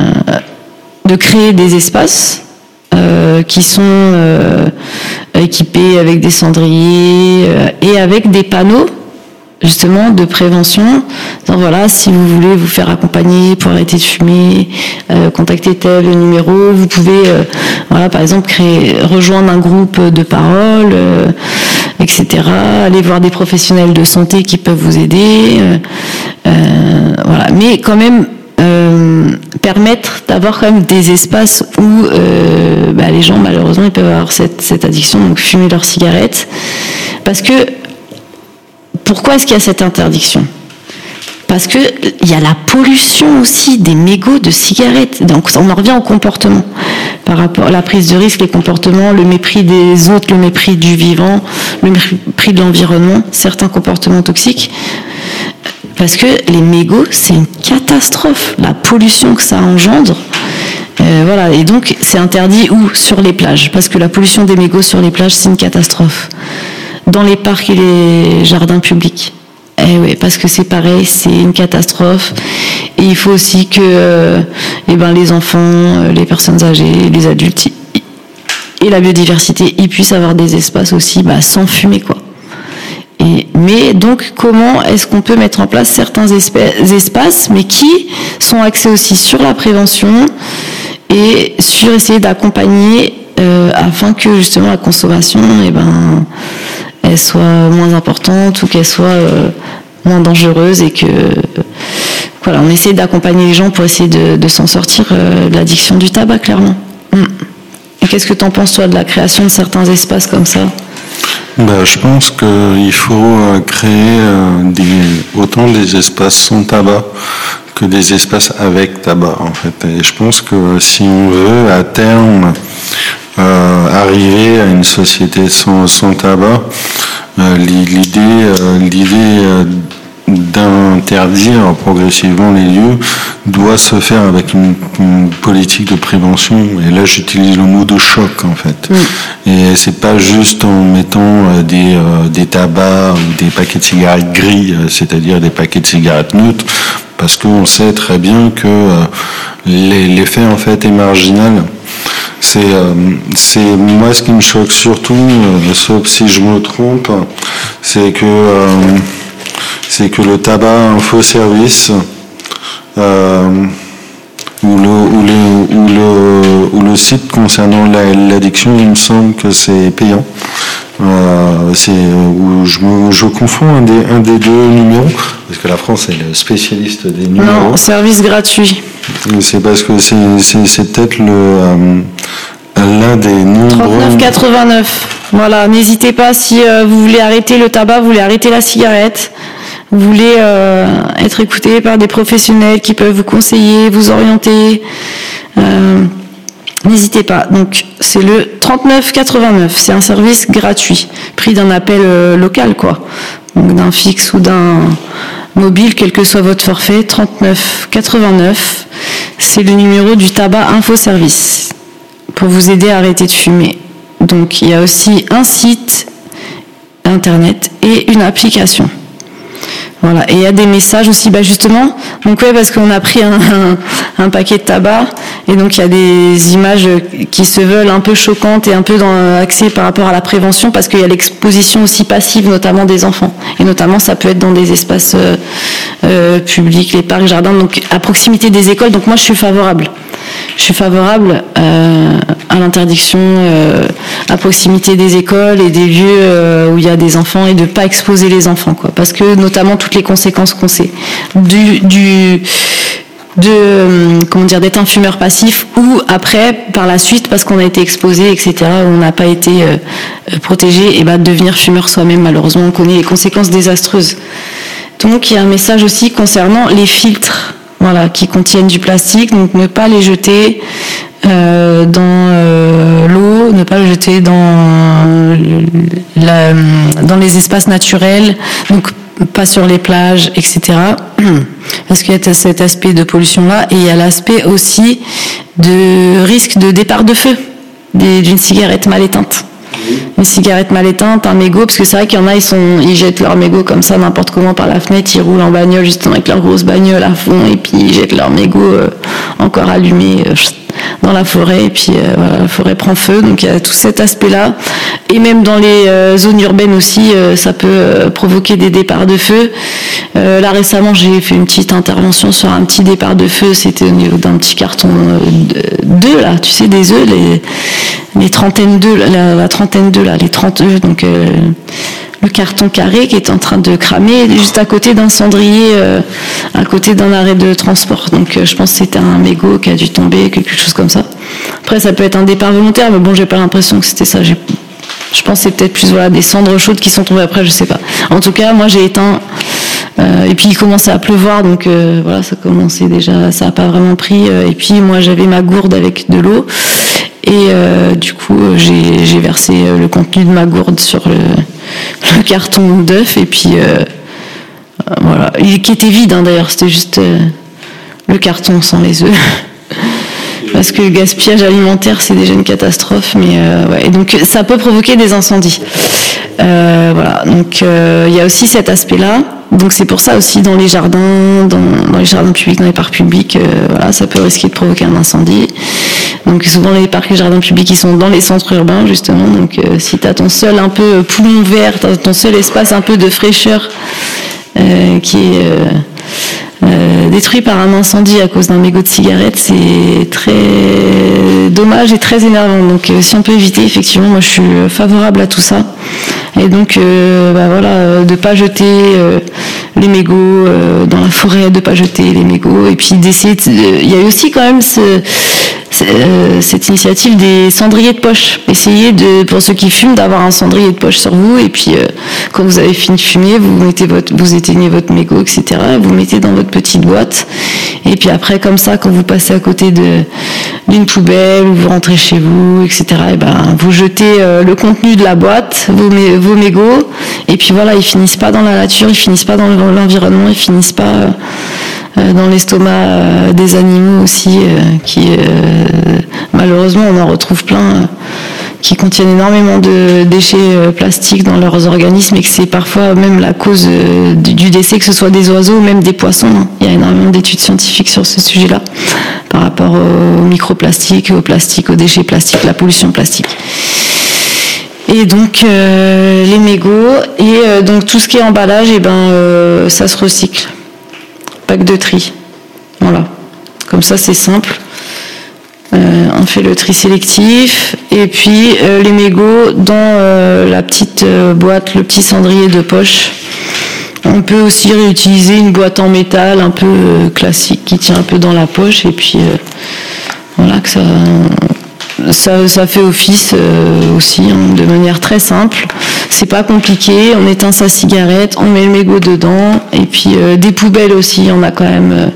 de créer des espaces euh, qui sont euh, équipés avec des cendriers euh, et avec des panneaux justement de prévention. Donc, voilà, si vous voulez vous faire accompagner pour arrêter de fumer, euh, contactez tel numéro. Vous pouvez, euh, voilà, par exemple, créer, rejoindre un groupe de parole, euh, et cetera. Aller voir des professionnels de santé qui peuvent vous aider. Euh, euh, voilà, mais quand même. Euh, permettre d'avoir quand même des espaces où euh, bah, les gens malheureusement ils peuvent avoir cette, cette addiction, donc fumer leurs cigarettes. Parce que pourquoi est-ce qu'il y a cette interdiction ? Parce que il y a la pollution aussi des mégots de cigarettes. Donc on en revient au comportement par rapport à la prise de risque, les comportements, le mépris des autres, le mépris du vivant, le mépris de l'environnement, certains comportements toxiques. Parce que les mégots, c'est une catastrophe, la pollution que ça engendre. Euh, voilà, et donc c'est interdit où ? Sur les plages, parce que la pollution des mégots sur les plages, c'est une catastrophe. Dans les parcs et les jardins publics. Eh oui, parce que c'est pareil, c'est une catastrophe. Et il faut aussi que euh, eh ben, les enfants, les personnes âgées, les adultes et la biodiversité, ils puissent avoir des espaces aussi bah, sans fumer, quoi. Et, mais donc, comment est-ce qu'on peut mettre en place certains espèces, espaces, mais qui sont axés aussi sur la prévention et sur essayer d'accompagner euh, afin que justement la consommation, eh ben, elle soit moins importante ou qu'elle soit euh, moins dangereuse et que voilà, on essaie d'accompagner les gens pour essayer de, de s'en sortir euh, de l'addiction du tabac, clairement. Hum. Et qu'est-ce que tu en penses, toi, de la création de certains espaces comme ça ? Ben, je pense qu'il faut créer des, autant des espaces sans tabac que des espaces avec tabac, en fait. Et je pense que si on veut, à terme, euh, arriver à une société sans, sans tabac, euh, l'idée, euh, l'idée euh, d'interdire progressivement les lieux doit se faire avec une, une politique de prévention. Et là, j'utilise le mot de choc, en fait. Mm. Et c'est pas juste en mettant des, euh, des tabacs ou des paquets de cigarettes gris, euh, c'est-à-dire des paquets de cigarettes neutres, parce qu'on sait très bien que euh, l'effet, en fait, est marginal. C'est, euh, c'est moi ce qui me choque surtout, euh, sauf si je me trompe, c'est que euh, c'est que le tabac a un faux service, euh, ou le ou le ou le ou le site concernant la, l'addiction, il me semble que c'est payant. Euh, c'est où je, me, je confonds un des, un des deux numéros, parce que la France est le spécialiste des numéros. Non, service gratuit. C'est parce que c'est, c'est, c'est peut-être le, euh, l'un des nombreux... trente-neuf quatre-vingt-neuf. Voilà, n'hésitez pas si euh, vous voulez arrêter le tabac, vous voulez arrêter la cigarette, vous voulez euh, être écouté par des professionnels qui peuvent vous conseiller, vous orienter. Euh, N'hésitez pas. Donc, c'est le trente-neuf quatre-vingt-neuf. C'est un service gratuit, prix d'un appel euh, local, quoi. Donc, d'un fixe ou d'un mobile, quel que soit votre forfait. trente-neuf quatre-vingt-neuf. C'est le numéro du tabac info service pour vous aider à arrêter de fumer. Donc, il y a aussi un site internet et une application. Voilà, et il y a des messages aussi, bah justement, donc ouais, parce qu'on a pris un, un, un paquet de tabac, et donc il y a des images qui se veulent un peu choquantes et un peu dans, axées par rapport à la prévention, parce qu'il y a l'exposition aussi passive, notamment des enfants, et notamment ça peut être dans des espaces euh, euh, publics, les parcs, jardins, donc à proximité des écoles, donc moi je suis favorable. Je suis favorable euh, à l'interdiction euh, à proximité des écoles et des lieux euh, où il y a des enfants et de ne pas exposer les enfants, quoi. Parce que notamment toutes les conséquences qu'on sait du, du de comment dire d'être un fumeur passif ou après par la suite parce qu'on a été exposé, et cetera, on n'a pas été euh, protégé, et ben devenir fumeur soi-même, malheureusement on connaît les conséquences désastreuses. Donc il y a un message aussi concernant les filtres. Voilà, qui contiennent du plastique, donc ne pas les jeter euh, dans euh, l'eau, ne pas les jeter dans, la, dans les espaces naturels, donc pas sur les plages, et cetera. Parce qu'il y a cet aspect de pollution-là, et il y a l'aspect aussi de risque de départ de feu d'une cigarette mal éteinte. Une cigarette mal éteinte, un mégot, parce que c'est vrai qu'il y en a, ils, sont, ils jettent leur mégot comme ça n'importe comment par la fenêtre, ils roulent en bagnole justement avec leur grosse bagnole à fond, et puis ils jettent leur mégot euh, encore allumé euh, dans la forêt, et puis euh, voilà, la forêt prend feu, donc il y a tout cet aspect-là. Et même dans les euh, zones urbaines aussi, euh, ça peut euh, provoquer des départs de feu. Euh, là récemment, j'ai fait une petite intervention sur un petit départ de feu, c'était au niveau d'un petit carton euh, d'œufs, là, tu sais, des œufs, les, les trentaines d'œufs, la, la trentaine d'œufs, là, les trente œufs, donc euh, le carton carré qui est en train de cramer juste à côté d'un cendrier, euh, à côté d'un arrêt de transport. Donc euh, je pense que c'était un mégot qui a dû tomber, quelque chose comme ça. Après, ça peut être un départ volontaire, mais bon, j'ai pas l'impression que c'était ça. J'ai Je pense que c'est peut-être plus voilà, des cendres chaudes qui sont tombées après, je sais pas. En tout cas, moi j'ai éteint, euh, et puis il commençait à pleuvoir, donc euh, voilà, ça commençait déjà, ça n'a pas vraiment pris. Euh, et puis moi j'avais ma gourde avec de l'eau, et euh, du coup j'ai, j'ai versé le contenu de ma gourde sur le, le carton d'œuf, et puis euh, voilà, il, qui était vide hein, d'ailleurs, c'était juste euh, le carton sans les œufs. Parce que le gaspillage alimentaire, c'est déjà une catastrophe, mais euh, ouais. Et donc ça peut provoquer des incendies. Euh, voilà. Donc euh, il y a aussi cet aspect-là. Donc c'est pour ça aussi dans les jardins, dans, dans les jardins publics, dans les parcs publics, euh, voilà, ça peut risquer de provoquer un incendie. Donc souvent les parcs et jardins publics, ils sont dans les centres urbains justement. Donc euh, si tu as ton seul un peu poumon vert, t'as ton seul espace un peu de fraîcheur euh, qui est euh, Euh, détruit par un incendie à cause d'un mégot de cigarette, c'est très dommage et très énervant. Donc euh, si on peut éviter, effectivement, moi je suis favorable à tout ça. Et donc euh, bah, voilà, euh, de pas jeter euh, les mégots euh, dans la forêt, de pas jeter les mégots, et puis d'essayer de, il y a eu aussi quand même ce, ce, euh, cette initiative des cendriers de poche. Essayez de, pour ceux qui fument, d'avoir un cendrier de poche sur vous, et puis euh, quand vous avez fini de fumer, vous mettez votre, vous éteignez votre mégot, et cetera. Vous mettez dans votre petite boîte, et puis après comme ça, quand vous passez à côté de d'une poubelle ou vous rentrez chez vous, et cetera. Et ben vous jetez euh, le contenu de la boîte, vos, vos mégots, et puis voilà, ils finissent pas dans la nature, ils finissent pas dans l'environnement, ils finissent pas euh, dans l'estomac euh, des animaux aussi, euh, qui euh, malheureusement on en retrouve plein. Euh, qui contiennent énormément de déchets plastiques dans leurs organismes, et que c'est parfois même la cause du décès, que ce soit des oiseaux ou même des poissons. Il y a énormément d'études scientifiques sur ce sujet-là, par rapport aux microplastiques, aux plastiques, aux déchets plastiques, la pollution plastique. Et donc euh, les mégots, et euh, donc tout ce qui est emballage, et ben, euh, ça se recycle. Pack de tri. Voilà. Comme ça, c'est simple. Euh, on fait le tri sélectif et puis euh, les mégots dans euh, la petite euh, boîte, le petit cendrier de poche. On peut aussi réutiliser une boîte en métal un peu euh, classique qui tient un peu dans la poche et puis euh, voilà que ça, ça, ça fait office euh, aussi hein, de manière très simple. C'est pas compliqué, on éteint sa cigarette, on met le mégot dedans et puis euh, des poubelles aussi, on a quand même euh,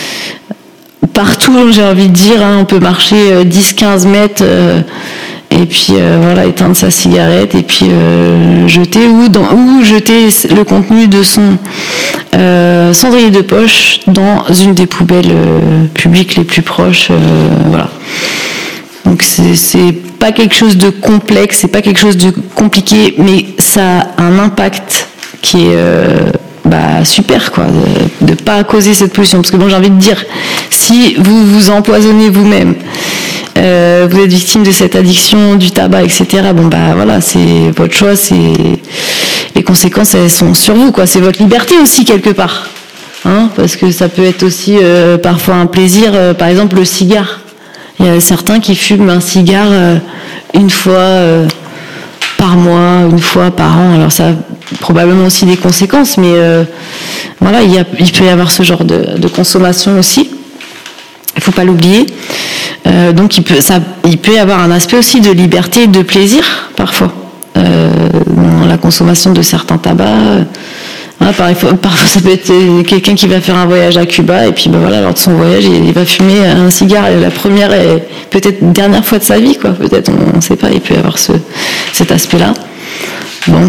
partout, j'ai envie de dire, hein, on peut marcher euh, dix à quinze mètres euh, et puis euh, voilà, éteindre sa cigarette et puis euh, jeter ou, dans, ou jeter le contenu de son euh, cendrier de poche dans une des poubelles euh, publiques les plus proches. Euh, voilà. Donc c'est, c'est pas quelque chose de complexe, c'est pas quelque chose de compliqué, mais ça a un impact qui est euh, bah, super, quoi, de ne pas causer cette pollution. Parce que bon, j'ai envie de dire, si vous vous empoisonnez vous-même, euh, vous êtes victime de cette addiction du tabac, et cetera. Bon bah voilà, c'est votre choix, c'est les conséquences, elles sont sur vous, quoi. C'est votre liberté aussi quelque part, hein, parce que ça peut être aussi euh, parfois un plaisir. Euh, par exemple, le cigare. Il y a certains qui fument un cigare euh, une fois euh, par mois, une fois par an. Alors ça a probablement aussi des conséquences, mais euh, voilà, il, y a, il peut y avoir ce genre de, de consommation aussi. Il ne faut pas l'oublier. Euh, donc il peut, ça, il peut y avoir un aspect aussi de liberté et de plaisir parfois euh, dans la consommation de certains tabacs. Voilà, parfois, parfois ça peut être quelqu'un qui va faire un voyage à Cuba et puis ben voilà, lors de son voyage il, il va fumer un cigare, la première et peut-être dernière fois de sa vie, quoi. Peut-être, on ne sait pas, il peut y avoir ce, cet aspect-là. Bon,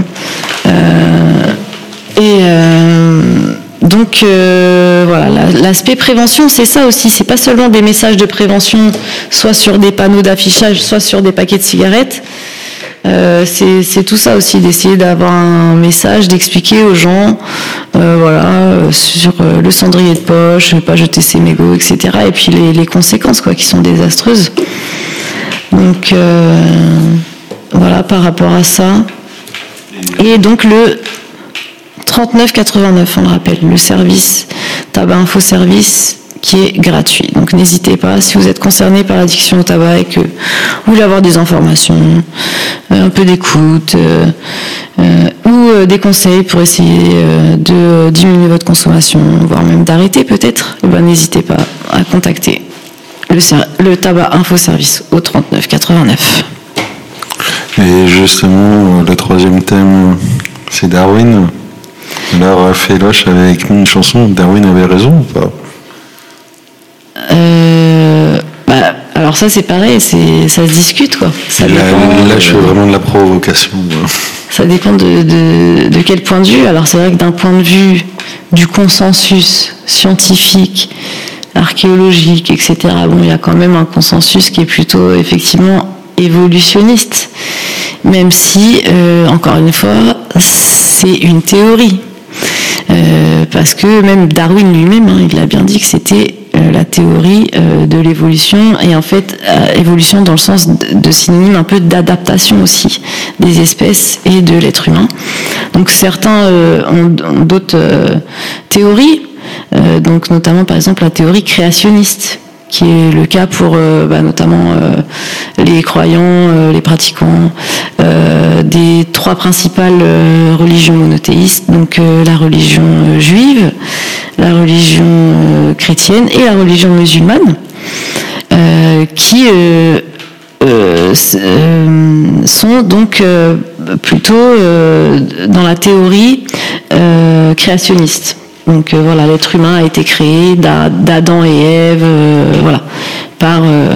euh, et euh, donc euh, voilà, l'aspect prévention, c'est ça aussi, c'est pas seulement des messages de prévention, soit sur des panneaux d'affichage, soit sur des paquets de cigarettes. Euh, c'est, c'est tout ça aussi, d'essayer d'avoir un message, d'expliquer aux gens, euh, voilà, euh, sur euh, le cendrier de poche, ne pas jeter ses mégots, et cetera. Et puis les, les conséquences, quoi, qui sont désastreuses. Donc euh, voilà, par rapport à ça. Et donc le trente-neuf quatre-vingt-neuf, on le rappelle, le service tabac info service, qui est gratuit. Donc n'hésitez pas, si vous êtes concerné par l'addiction au tabac et que vous voulez avoir des informations, un peu d'écoute euh, euh, ou euh, des conseils pour essayer euh, de diminuer votre consommation, voire même d'arrêter peut-être, eh ben, n'hésitez pas à contacter le, le tabac info service au trente-neuf quatre-vingt-neuf. Et justement, le troisième thème, c'est Darwin. Alors, Féloche avec une chanson, Darwin avait raison ou pas? Euh, bah, alors ça c'est pareil, c'est, ça se discute, quoi. Ça là, dépend, là je fais euh, vraiment de la provocation. Ça dépend de, de, de quel point de vue. Alors c'est vrai que d'un point de vue du consensus scientifique, archéologique, et cetera, bon, il y a quand même un consensus qui est plutôt effectivement évolutionniste, même si, euh, encore une fois, c'est une théorie. Euh, parce que même Darwin lui-même, hein, il a bien dit que c'était euh, la théorie euh, de l'évolution, et en fait, euh, évolution dans le sens de, de synonyme un peu d'adaptation aussi des espèces et de l'être humain. Donc certains euh, ont, ont d'autres euh, théories, euh, donc notamment par exemple la théorie créationniste, qui est le cas pour euh, bah, notamment euh, les croyants, euh, les pratiquants euh, des trois principales euh, religions monothéistes, donc euh, la religion euh, juive, la religion euh, chrétienne et la religion musulmane, euh, qui euh, euh, sont donc euh, plutôt euh, dans la théorie euh, créationniste. Donc euh, voilà, l'être humain a été créé d'Adam et Ève, euh, voilà, par euh,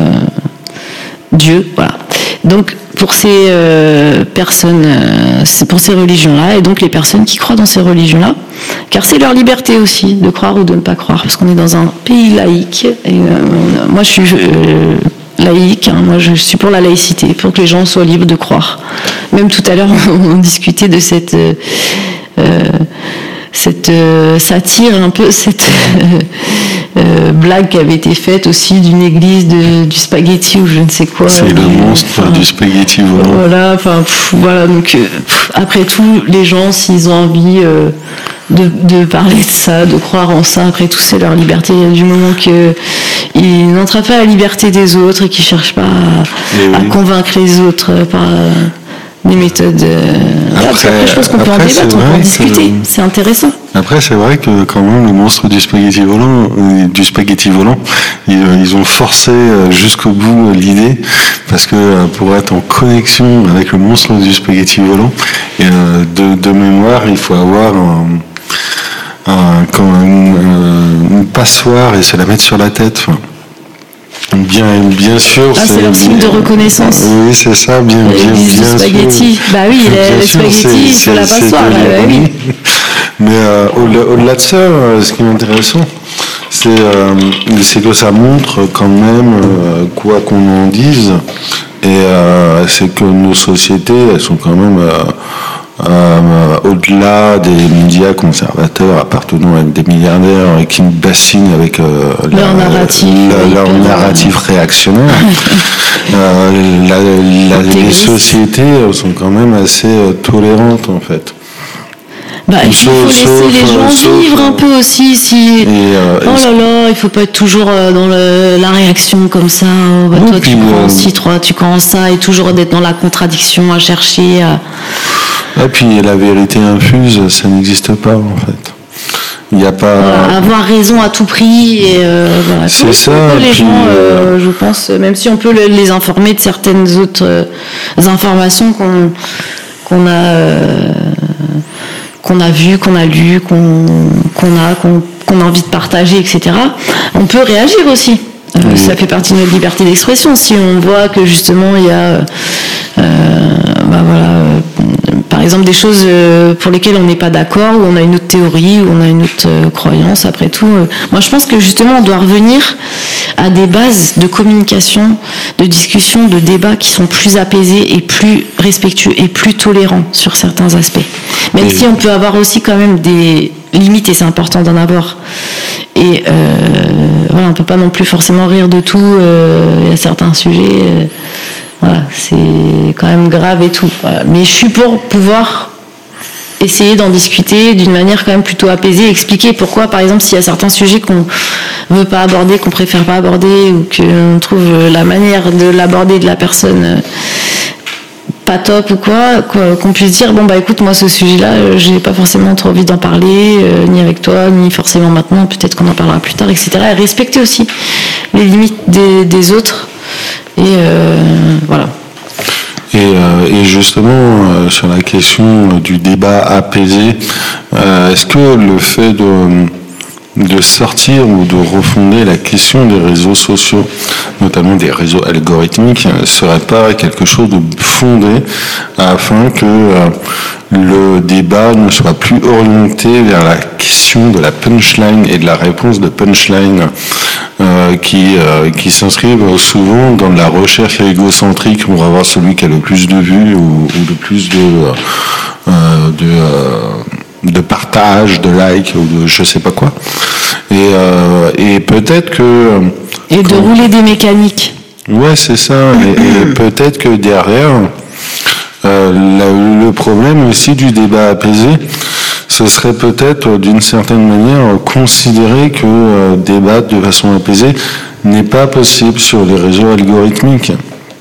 Dieu, voilà. Donc pour ces euh, personnes, euh, c'est pour ces religions-là, et donc les personnes qui croient dans ces religions-là, car c'est leur liberté aussi de croire ou de ne pas croire, parce qu'on est dans un pays laïque. Et euh, moi, je suis euh, laïque, hein, moi je suis pour la laïcité, pour que les gens soient libres de croire. Même tout à l'heure, on, on discutait de cette euh, euh, cette euh, satire, un peu cette euh, euh, blague qui avait été faite aussi d'une église de, du spaghetti ou je ne sais quoi. C'est le monstre enfin, du spaghetti volant. Voilà, enfin pff, voilà. Donc euh, pff, après tout, les gens, s'ils ont envie euh, de, de parler de ça, de croire en ça, après tout, c'est leur liberté. Du moment que il n'entrave pas à la liberté des autres et qui cherche pas à, à oui. convaincre les autres par euh, des méthodes. Euh... Après, après, je pense qu'on peut en débattre, on peut en discuter. C'est intéressant. Après, c'est vrai que quand même le monstre du spaghetti volant, euh, du spaghetti volant, ils, ils ont forcé jusqu'au bout l'idée, parce que euh, pour être en connexion avec le monstre du spaghetti volant, et, euh, de, de mémoire, il faut avoir un, un, comme une, une passoire et se la mettre sur la tête. Enfin, Bien, bien sûr. Ah, c'est leur signe de reconnaissance. Oui, c'est ça, bien, bien, bien spaghetti. sûr. Bah oui, bien le sûr, spaghetti c'est, sur c'est, la passoire. c'est Bah, oui. Mais euh, au-delà, au-delà de ça, euh, ce qui est intéressant, c'est, euh, c'est que ça montre quand même, euh, quoi qu'on en dise, et euh, c'est que nos sociétés, elles sont quand même... Euh, Euh, au-delà des médias conservateurs appartenant à des milliardaires et qui nous bassinent avec euh, leur la, narratif, la, leur narratif réactionnaire, euh, la, la, les sociétés sont quand même assez euh, tolérantes en fait. Bah, il faut laisser sauf, les gens sauf, vivre un peu aussi. Si... Et, euh, oh là là, il faut pas être toujours dans le, la réaction comme ça. Oh, bah, oui, toi, tu prends euh... ci, toi, tu prends ça, et toujours d'être dans la contradiction, à chercher. À... Et puis la vérité infuse, ça n'existe pas en fait. Il n'y a pas. Voilà, avoir raison à tout prix. Et euh, voilà. C'est ça. Les puis, gens, euh, je pense, même si on peut les informer de certaines autres euh, informations qu'on qu'on a. Euh, qu'on a vu, qu'on a lu, qu'on, qu'on a, qu'on, qu'on a envie de partager, et cetera. On peut réagir aussi. Euh, oui. Ça fait partie de notre liberté d'expression. Si on voit que justement il y a, euh, bah voilà, euh, par exemple des choses pour lesquelles on n'est pas d'accord, ou on a une autre théorie, ou on a une autre euh, croyance. Après tout, euh, moi je pense que justement on doit revenir à des bases de communication, de discussion, de débat qui sont plus apaisés et plus respectueux et plus tolérants sur certains aspects. Même et si on peut avoir aussi quand même des limites, et c'est important d'en avoir. Et euh, voilà, on peut pas non plus forcément rire de tout. Euh, il y a certains sujets, euh, voilà, c'est quand même grave et tout. Voilà. Mais je suis pour pouvoir essayer d'en discuter d'une manière quand même plutôt apaisée, expliquer pourquoi, par exemple, s'il y a certains sujets qu'on veut pas aborder, qu'on préfère pas aborder, ou qu'on trouve la manière de l'aborder de la personne pas top ou quoi, quoi, qu'on puisse dire bon bah écoute, moi ce sujet-là, euh, j'ai pas forcément trop envie d'en parler, euh, ni avec toi, ni forcément maintenant, peut-être qu'on en parlera plus tard, et cetera. Et respecter aussi les limites des, des autres. Et euh, voilà. Et, euh, et justement, euh, sur la question du débat apaisé, euh, est-ce que le fait de, de sortir ou de refonder la question des réseaux sociaux, notamment des réseaux algorithmiques, ne serait pas quelque chose de fondé afin que euh, le débat ne soit plus orienté vers la question de la punchline et de la réponse de punchline euh, qui, euh, qui s'inscrivent souvent dans de la recherche égocentrique pour avoir celui qui a le plus de vues ou, ou le plus de, euh, de, euh, de partage, de likes ou de je sais pas quoi. Et, euh, et peut-être que... Et de rouler des mécaniques. Ouais, c'est ça. Et, et peut-être que derrière, euh, la, le problème aussi du débat apaisé, ce serait peut-être d'une certaine manière considérer que euh, débattre de façon apaisée n'est pas possible sur les réseaux algorithmiques.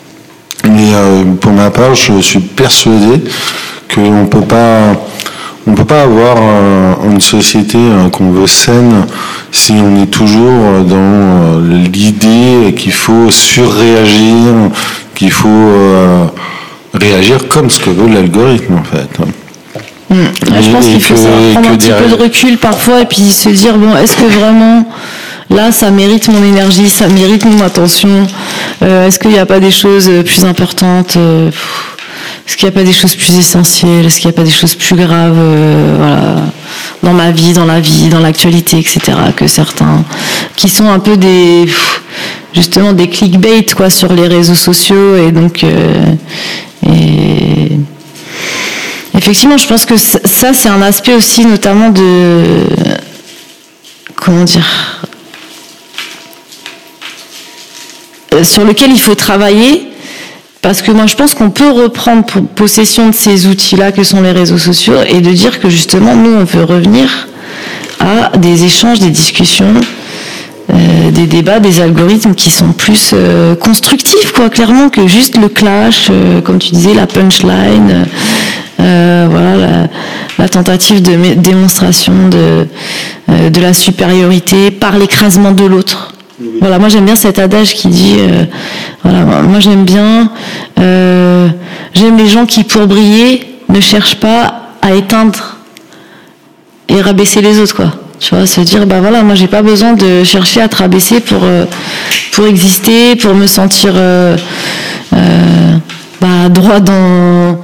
Mais euh, pour ma part, je suis persuadé qu'on peut pas... On ne peut pas avoir euh, une société euh, qu'on veut saine si on est toujours dans euh, l'idée qu'il faut surréagir, qu'il faut euh, réagir comme ce que veut l'algorithme en fait. Mmh. Et, je pense qu'il faut que, ça, prendre un petit derrière... peu de recul parfois et puis se dire bon, est-ce que vraiment là ça mérite mon énergie, ça mérite mon attention, euh, est-ce qu'il n'y a pas des choses plus importantes, euh, est-ce qu'il n'y a pas des choses plus essentielles, est-ce qu'il n'y a pas des choses plus graves euh, voilà, dans ma vie, dans la vie, dans l'actualité, et cetera, que certains qui sont un peu des justement des clickbait quoi sur les réseaux sociaux. Et donc euh, et effectivement je pense que ça c'est un aspect aussi notamment de comment dire sur lequel il faut travailler. Parce que moi, je pense qu'on peut reprendre possession de ces outils-là que sont les réseaux sociaux et de dire que justement, nous, on veut revenir à des échanges, des discussions euh, des débats, des algorithmes qui sont plus euh, constructifs, quoi, clairement, que juste le clash, euh, comme tu disais, la punchline, euh, voilà, la, la tentative de mé- démonstration de, euh, de la supériorité par l'écrasement de l'autre. Voilà, moi j'aime bien cet adage qui dit, euh, voilà, moi j'aime bien, euh, j'aime les gens qui, pour briller, ne cherchent pas à éteindre et rabaisser les autres, quoi. Tu vois, se dire, bah voilà, moi j'ai pas besoin de chercher à te rabaisser pour euh, pour exister, pour me sentir euh, euh, bah, droit dans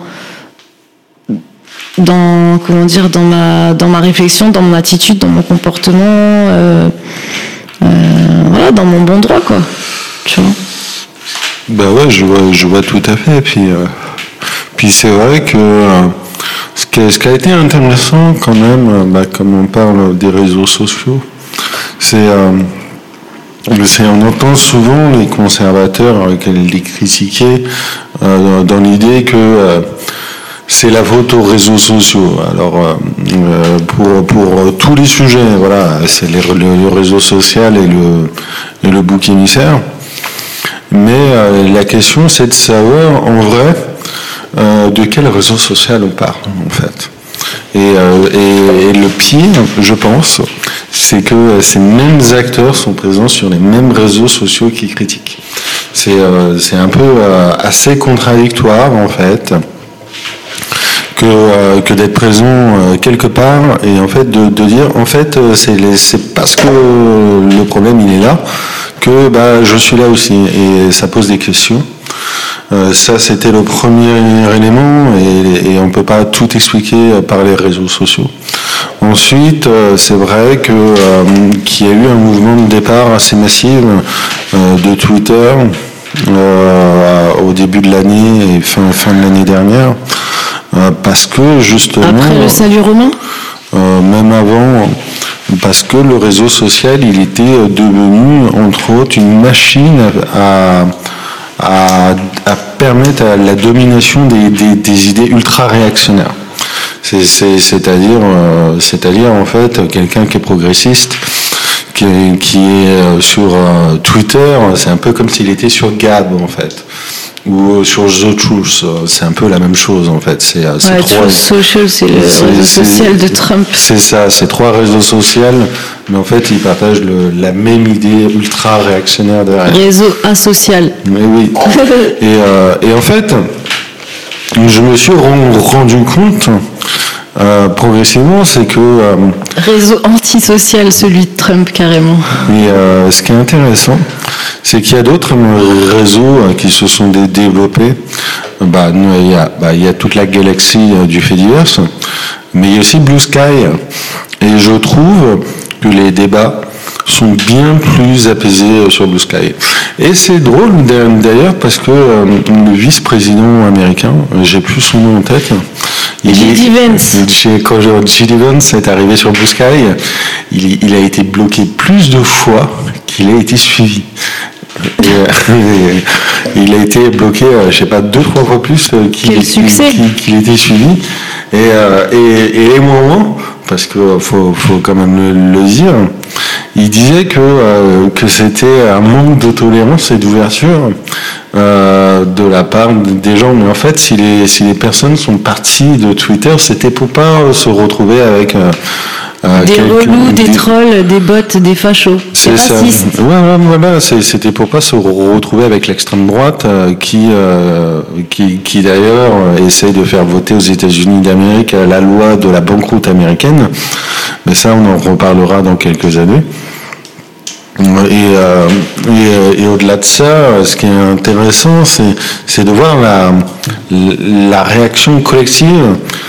dans comment dire, dans ma dans ma réflexion, dans mon attitude, dans mon comportement. Euh, Euh, voilà, dans mon bon droit, quoi. Tu vois. Ben ouais, je vois, je vois tout à fait. Puis, euh, puis c'est vrai que euh, ce, qui a, ce qui a été intéressant quand même, euh, bah, comme on parle des réseaux sociaux, c'est, euh, c'est on entend souvent les conservateurs euh, les critiquer euh, dans l'idée que euh, c'est la faute aux réseaux sociaux. Alors, euh, pour, pour tous les sujets, voilà, c'est les, le, le réseau social et le, et le bouc émissaire. Mais euh, la question, c'est de savoir, en vrai, euh, de quel réseau social on parle, en fait. Et, euh, et, et le pire, je pense, c'est que ces mêmes acteurs sont présents sur les mêmes réseaux sociaux qui critiquent. C'est, euh, c'est un peu euh, assez contradictoire, en fait. Que, euh, que d'être présent euh, quelque part et en fait de, de dire en fait euh, c'est, les, c'est parce que le problème il est là que bah, je suis là aussi et ça pose des questions. Euh, ça c'était le premier élément et, et on peut pas tout expliquer par les réseaux sociaux. Ensuite euh, c'est vrai que euh, qu'il y a eu un mouvement de départ assez massif euh, de Twitter euh, au début de l'année et fin, fin de l'année dernière. Parce que justement... Après le salut romain euh, même avant, parce que le réseau social, il était devenu, entre autres, une machine à, à, à permettre à la domination des, des, des idées ultra-réactionnaires. C'est, c'est, c'est-à-dire, euh, c'est-à-dire, en fait, quelqu'un qui est progressiste, qui est, qui est sur euh, Twitter, c'est un peu comme s'il était sur Gab, en fait. Ou sur The Truth, c'est un peu la même chose en fait. C'est, c'est ouais, trois... Truth Social, c'est le c'est, réseau c'est, social de Trump. C'est ça, c'est trois réseaux sociaux, mais en fait ils partagent le, la même idée ultra réactionnaire derrière. Réseau asocial. Mais oui. et, euh, et en fait, je me suis rendu compte euh, progressivement, c'est que euh, réseau antisocial, celui de Trump carrément. Et euh, ce qui est intéressant, c'est qu'il y a d'autres réseaux qui se sont développés. Bah, il y a, bah, il y a toute la galaxie du Fediverse, mais il y a aussi Blue Sky. Et je trouve que les débats sont bien plus apaisés sur Blue Sky. Et c'est drôle d'ailleurs parce que euh, le vice-président américain, j'ai plus son nom en tête, J D Vance. Quand J D Vance est arrivé sur Blue Sky, il, il a été bloqué plus de fois qu'il a été suivi. Et, euh, il a été bloqué, euh, je sais pas, deux, trois fois plus euh, qu'il, Quel succès. qu'il, qu'il était suivi. Et, euh, et, et les moments, parce qu'il faut, faut quand même le, le dire, il disait que, euh, que c'était un manque de tolérance et d'ouverture euh, de la part des gens. Mais en fait, si les, si les personnes sont parties de Twitter, c'était pour pas se retrouver avec... Euh, Euh, des relous, des, des trolls, des bots, des fachos. C'est ça. Ouais, ouais, voilà, c'est, c'était pour pas se retrouver avec l'extrême droite euh, qui, euh, qui, qui d'ailleurs essaye de faire voter aux États-Unis d'Amérique la loi de la banqueroute américaine. Mais ça, on en reparlera dans quelques années. Et, euh, et, et au-delà de ça, ce qui est intéressant, c'est, c'est de voir la, la réaction collective.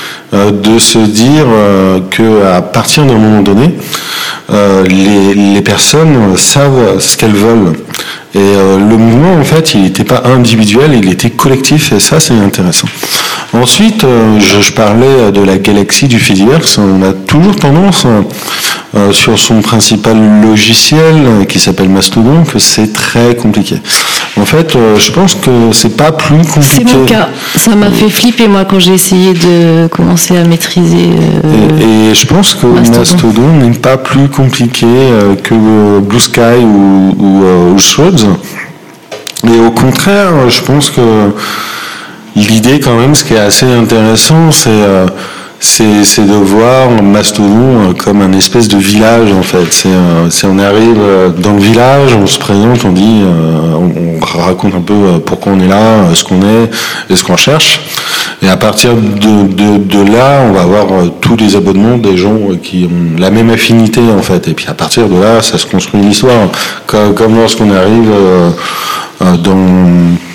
De se dire euh, qu'à partir d'un moment donné, euh, les, les personnes savent ce qu'elles veulent. Et euh, le mouvement, en fait, il n'était pas individuel, il était collectif, et ça, c'est intéressant. Ensuite, euh, je, je parlais de la galaxie du Fediverse. On a toujours tendance, euh, sur son principal logiciel, qui s'appelle Mastodon, que c'est très compliqué. En fait, euh, je pense que c'est pas plus compliqué. C'est mon cas. Ça m'a fait flipper, moi, quand j'ai essayé de commencer à maîtriser. Euh, et, et je pense que Mastodon, Mastodon n'est pas plus compliqué euh, que Blue Sky ou, ou, euh, ou Threads. Et au contraire, je pense que l'idée, quand même, ce qui est assez intéressant, c'est euh, c'est, c'est de voir Mastodon comme un espèce de village, en fait. C'est, euh, c'est on arrive dans le village, on se présente, on dit, euh, on, on raconte un peu pourquoi on est là, ce qu'on est et ce qu'on cherche. Et à partir de, de, de là, on va avoir tous les abonnements des gens qui ont la même affinité, en fait. Et puis à partir de là, ça se construit l'histoire. Comme, comme lorsqu'on arrive euh, dans,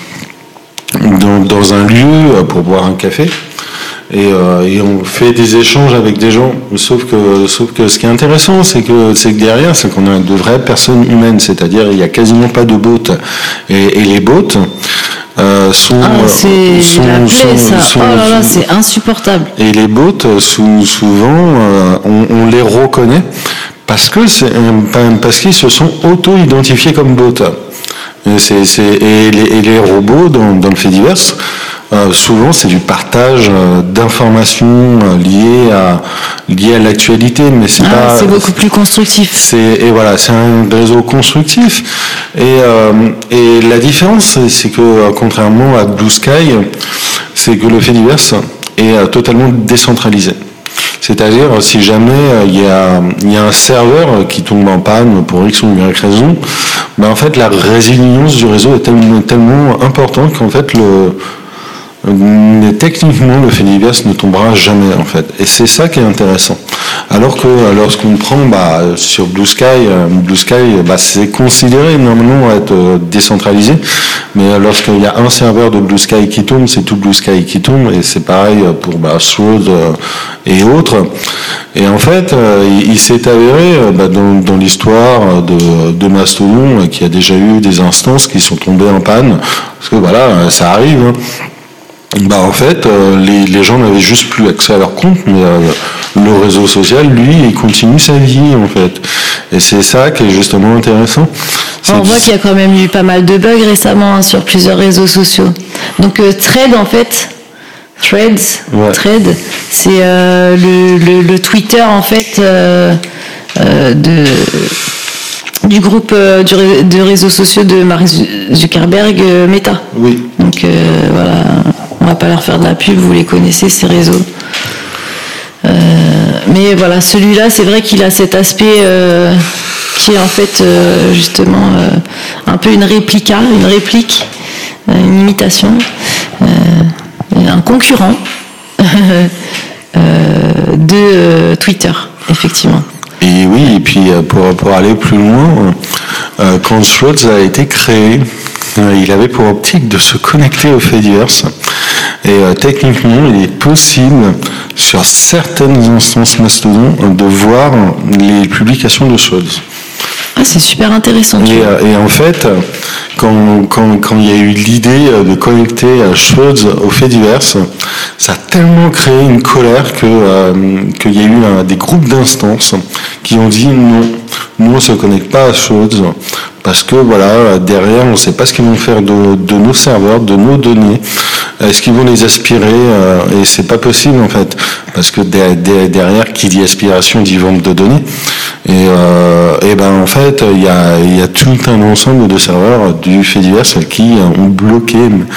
dans, dans un lieu pour boire un café. Et, euh, et on fait des échanges avec des gens. Sauf que, sauf que ce qui est intéressant, c'est que, c'est que derrière, c'est qu'on a de vraies personnes humaines. C'est-à-dire, il n'y a quasiment pas de bots. Et, et les bots euh, sont, ah, c'est sont, la plaie, sont, ça. sont, oh là là, c'est insupportable. Et les bots, souvent, euh, on, on les reconnaît parce que c'est, parce qu'ils se sont auto-identifiés comme bots. Et, c'est, c'est, et, les, et les robots dans, dans le fait divers, Euh, souvent, c'est du partage euh, d'informations euh, liées à liées à l'actualité, mais c'est ah, pas. C'est beaucoup plus constructif. C'est et voilà, c'est un réseau constructif. Et euh, et la différence, c'est, c'est que euh, contrairement à Blue Sky, c'est que le fait divers est euh, totalement décentralisé. C'est-à-dire, si jamais il y a, il y a un serveur qui tombe en panne pour X ou Y raison, ben en fait, la résilience du réseau est tellement, tellement importante qu'en fait, le Mais techniquement, le fait divers ne tombera jamais, en fait. Et c'est ça qui est intéressant. Alors que lorsqu'on prend bah, sur Blue Sky, Blue Sky, bah, c'est considéré normalement être décentralisé. Mais lorsqu'il y a un serveur de Blue Sky qui tombe, c'est tout Blue Sky qui tombe. Et c'est pareil pour bah, Threads et autres. Et en fait, il, il s'est avéré bah, dans, dans l'histoire de, de Mastodon qu'il y a déjà eu des instances qui sont tombées en panne. Parce que voilà, ça arrive. Hein. Bah en fait, euh, les, les gens n'avaient juste plus accès à leur compte, mais euh, le réseau social, lui, il continue sa vie en fait. Et c'est ça qui est justement intéressant. C'est on voit qu'il y a quand même eu pas mal de bugs récemment hein, sur plusieurs réseaux sociaux. Donc euh, Thread en fait, Threads, ouais. Thread, c'est euh, le, le, le Twitter en fait euh, euh, de du groupe euh, du, de réseaux sociaux de Mark Zuckerberg, euh, Meta. Oui. Donc euh, voilà. On va pas leur faire de la pub, vous les connaissez, ces réseaux. Euh, mais voilà, celui-là, c'est vrai qu'il a cet aspect euh, qui est en fait euh, justement euh, un peu une réplica, une réplique, euh, une imitation, euh, un concurrent euh, de euh, Twitter, effectivement. Et oui, et puis pour, pour aller plus loin, euh, quand Threads a été créé, euh, il avait pour optique de se connecter au fait divers. Et euh, techniquement, il est possible, sur certaines instances Mastodon, de voir les publications de Threads. Ah, c'est super intéressant. Et, euh, et en fait, quand, quand, quand il y a eu l'idée de connecter Threads au fait divers, ça a tellement créé une colère que, euh, qu'il y a eu un, des groupes d'instances qui ont dit non, nous on ne se connecte pas à Threads parce que voilà, derrière on ne sait pas ce qu'ils vont faire de, de nos serveurs, de nos données. Est-ce qu'ils vont les aspirer euh, et c'est pas possible en fait parce que de, de, derrière qui dit aspiration dit vente de données et, euh, et ben en fait il y a, y a tout un ensemble de serveurs du fait divers qui ont bloqué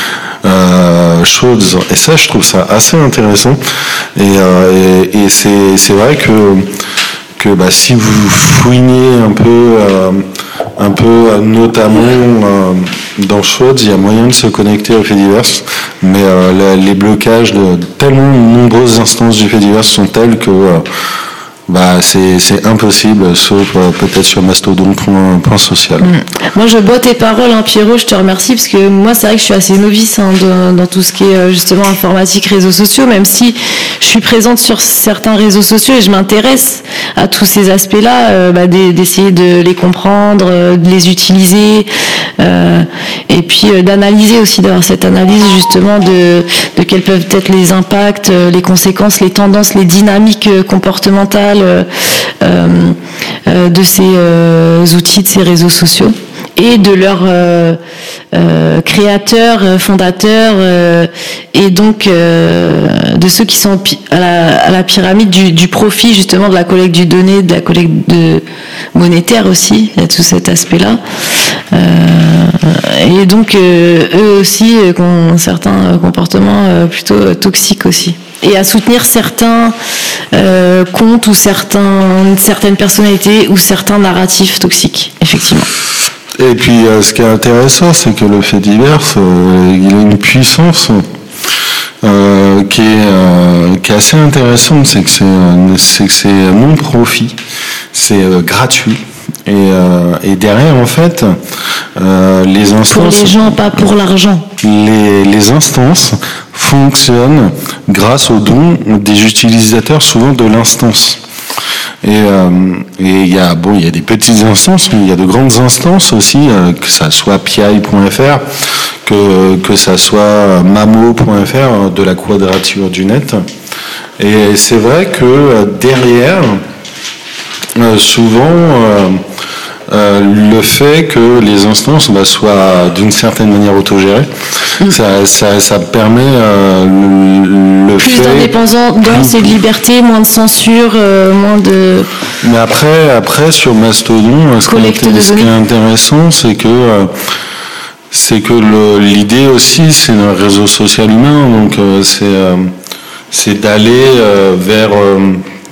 euh, choses et ça je trouve ça assez intéressant et, euh, et, et c'est, c'est vrai que que bah, si vous fouinez un peu, euh, un peu notamment euh, dans Threads, il y a moyen de se connecter au fait divers, mais euh, les blocages de tellement nombreuses instances du fait divers sont tels que euh, bah, c'est, c'est impossible, sauf euh, peut-être sur Mastodon point, point social. Mmh. Moi, je bois tes paroles, hein, Pierrot, je te remercie, parce que moi, c'est vrai que je suis assez novice hein, de, dans tout ce qui est justement informatique, réseaux sociaux, même si je suis présente sur certains réseaux sociaux et je m'intéresse à tous ces aspects-là, euh, bah, d'essayer de les comprendre, euh, de les utiliser, euh, et puis euh, d'analyser aussi, d'avoir cette analyse justement de, de quels peuvent être les impacts, euh, les conséquences, les tendances, les dynamiques euh, comportementales euh, euh, de ces euh, outils, de ces réseaux sociaux. et de leurs euh, euh, créateurs, fondateurs euh, et donc euh, de ceux qui sont à la, à la pyramide du, du profit justement de la collecte du donné, de la collecte de monétaire aussi, il y a tout cet aspect-là. Euh, et donc euh, eux aussi euh, ont certains comportements euh, plutôt euh, toxiques aussi. Et à soutenir certains euh, comptes ou certains, certaines personnalités ou certains narratifs toxiques, effectivement. Et puis, euh, ce qui est intéressant, c'est que le fait divers, euh, il a une puissance euh, qui, est, euh, qui est assez intéressante. C'est que c'est, c'est, que c'est non profit, c'est euh, gratuit. Et, euh, et derrière, en fait, euh, les instances... Pour les gens, pas pour l'argent. Les, les instances fonctionnent grâce aux dons des utilisateurs, souvent de l'instance. Et euh, et il y a bon, il y a des petites instances, mais il y a de grandes instances aussi, euh, que ça soit P I point F R, que que ça soit Mamo point F R, de la quadrature du net. Et c'est vrai que euh, derrière, euh, souvent, euh, euh, le fait que les instances bah, soient d'une certaine manière autogérées, mmh. ça, ça, ça permet euh, le, le plus fait... d'indépendance et de liberté, moins de censure, euh, moins de... Mais après, après sur Mastodon, ce qui, est, ce qui est intéressant, c'est que euh, c'est que le, l'idée aussi, c'est un réseau social humain, donc euh, c'est euh, c'est d'aller euh, vers euh,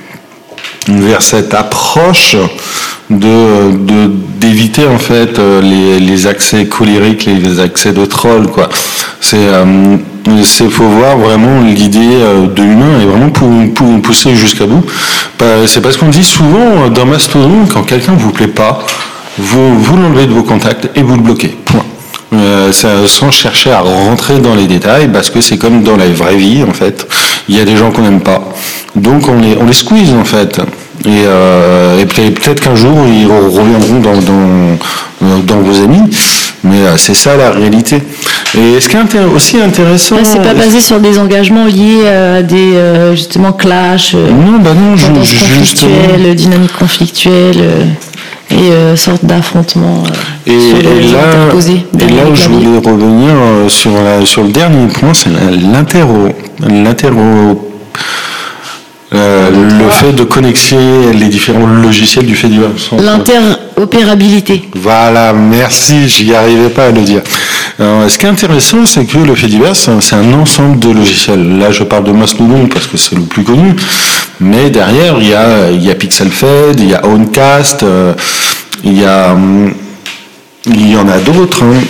vers cette approche de, de d'éviter en fait les, les accès colériques, les accès de trolls, quoi. C'est euh, c'est faut voir vraiment l'idée de l'humain et vraiment pour, pour pousser jusqu'à bout. C'est parce qu'on dit souvent dans Mastodon, quand quelqu'un vous plaît pas, vous vous l'enlevez de vos contacts et vous le bloquez. Point. Euh, ça, sans chercher à rentrer dans les détails, parce que c'est comme dans la vraie vie en fait. Il y a des gens qu'on n'aime pas, donc on les on les squeeze en fait. Et, euh, et peut-être qu'un jour ils reviendront dans dans dans vos amis, mais c'est ça la réalité. Et ce qui est aussi intéressant, ouais, c'est pas basé sur des engagements liés à des euh, justement clash, euh, non bah non, je, conflictuelles, dynamique conflictuelle. Euh... et euh, sorte d'affrontement euh, et, sur et les là, interposés. Et là où je voulais revenir euh, sur, la, sur le dernier point, c'est l'interro, l'interro, euh, le fait de connecter les différents logiciels du fait divers. L'interopérabilité. Voilà, merci, j'y arrivais pas à le dire. Alors, ce qui est intéressant, c'est que le fait divers, c'est un ensemble de logiciels. Là, je parle de Mastodon parce que c'est le plus connu, mais derrière, il y a, il y a PixelFed, il y a Owncast, euh, il y a... Il y en a d'autres. Hein.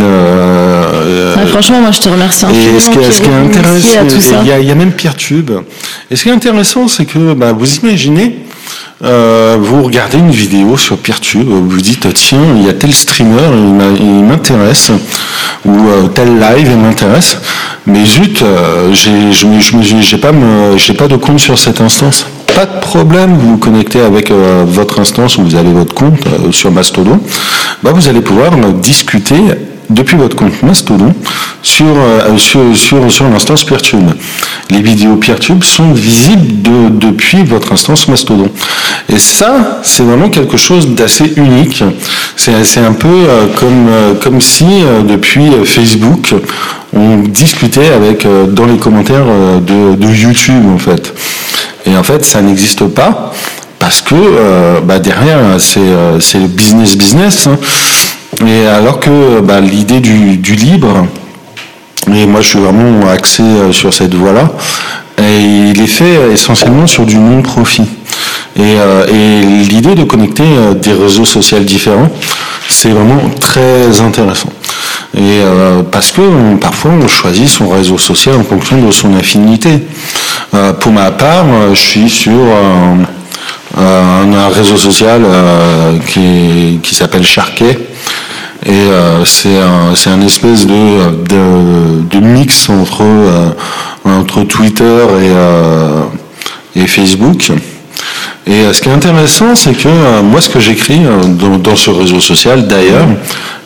Euh, ouais, franchement, moi, je te remercie infiniment. Et ce qui est, ce qui est intéressant, il y, a, il y a même Peertube. Et ce qui est intéressant, c'est que bah, vous imaginez, euh, vous regardez une vidéo sur Peertube, vous vous dites tiens, il y a tel streamer, il m'intéresse, ou euh, tel live, il m'intéresse. Mais zut, euh, j'ai, je, je, j'ai pas, me, j'ai pas de compte sur cette instance. Pas de problème, vous vous connectez avec euh, votre instance où vous avez votre compte euh, sur Mastodon, bah, vous allez pouvoir euh, discuter depuis votre compte Mastodon sur, euh, sur, sur, sur l'instance Peertube. Les vidéos Peertube sont visibles de, depuis votre instance Mastodon. Et ça, c'est vraiment quelque chose d'assez unique. C'est, c'est un peu euh, comme, euh, comme si euh, depuis euh, Facebook, on discutait avec, euh, dans les commentaires euh, de, de YouTube en fait. Et en fait, ça n'existe pas parce que euh, bah, derrière, c'est, euh, c'est le business business. Hein. Et alors que bah, l'idée du, du libre, et moi je suis vraiment axé sur cette voie-là, et il est fait essentiellement sur du non-profit. Et, euh, et l'idée de connecter des réseaux sociaux différents, c'est vraiment très intéressant. Et euh, parce que on, parfois on choisit son réseau social en fonction de son affinité. Euh, pour ma part, je suis sur euh, un, un réseau social euh, qui, qui s'appelle Sharkey. Et euh, c'est un c'est un espèce de de, de mix entre euh, entre Twitter et euh, et Facebook. Et euh, ce qui est intéressant, c'est que euh, moi, ce que j'écris euh, dans, dans ce réseau social, d'ailleurs,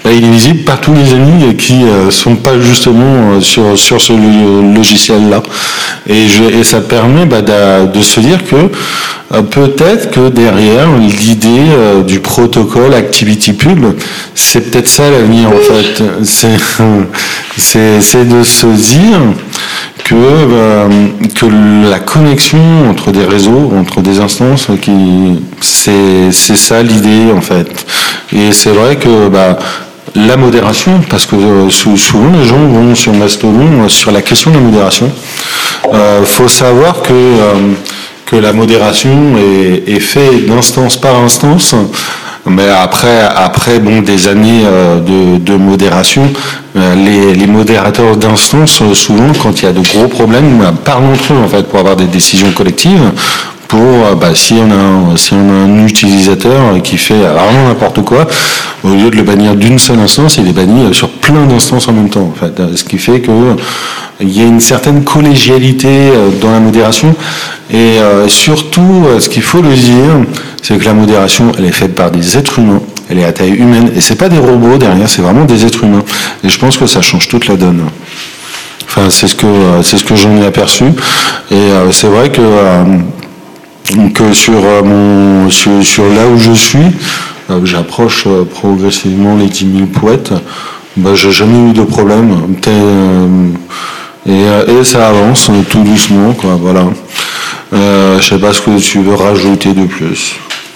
bah, il est visible par tous les amis qui euh, sont pas justement euh, sur sur ce logiciel-là. Et, je, et ça permet bah, de, de se dire que euh, peut-être que derrière l'idée euh, du protocole ActivityPub, c'est peut-être ça l'avenir en fait. C'est c'est c'est de se dire que euh, que la connexion entre des réseaux, entre des instances, qui c'est c'est ça l'idée en fait. Et c'est vrai que bah la modération, parce que euh, souvent les gens vont sur Mastodon sur la question de la modération. Euh, faut savoir que euh, que la modération est, est faite d'instance par instance. Mais après, après bon, des années euh, de, de modération, euh, les, les modérateurs d'instance, euh, souvent, quand il y a de gros problèmes, euh, parlent entre eux en fait pour avoir des décisions collectives. Pour euh, bah, si on a un, si on a un utilisateur qui fait vraiment n'importe quoi, au lieu de le bannir d'une seule instance, il est banni sur plein d'instances en même temps. En fait, ce qui fait que il y a une certaine collégialité dans la modération et euh, surtout, ce qu'il faut le dire, c'est que la modération, elle est faite par des êtres humains, elle est à taille humaine et c'est pas des robots derrière, c'est vraiment des êtres humains. Et je pense que ça change toute la donne. Enfin, c'est ce que c'est ce que j'en ai aperçu et euh, c'est vrai que euh, que sur mon sur, sur là où je suis, euh, j'approche euh, progressivement les dix mille poètes. Bah, j'ai jamais eu de problème. Euh, et, et ça avance tout doucement, quoi. Voilà. Euh, je sais pas ce que tu veux rajouter de plus.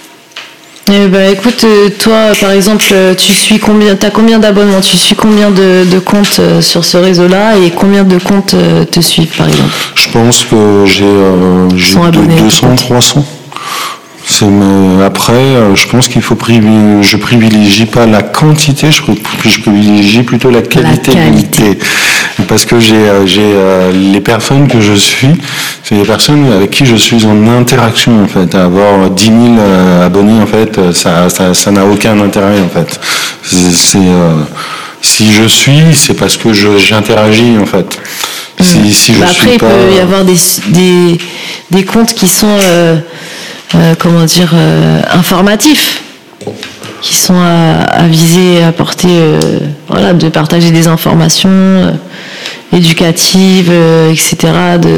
Eh ben, écoute, toi, par exemple, tu suis combien, t'as combien d'abonnements, tu suis combien de, de comptes sur ce réseau-là et combien de comptes te suivent, par exemple? Je pense que j'ai, euh, j'ai de deux cents, trois cents. C'est, mais après, je pense qu'il faut privilégier, je privilégie pas la quantité, je, je privilégie plutôt la qualité. La qualité. Parce que j'ai, j'ai les personnes que je suis, c'est les personnes avec qui je suis en interaction en fait. Avoir dix mille abonnés en fait, ça, ça, ça n'a aucun intérêt en fait. C'est, c'est euh, si je suis, c'est parce que je, j'interagis en fait. Si, si je bah après, suis pas... il peut y avoir des des des comptes qui sont euh, euh, comment dire euh, informatifs, qui sont à, à viser, à porter, euh, voilà, de partager des informations euh, éducatives, euh, et cetera. De...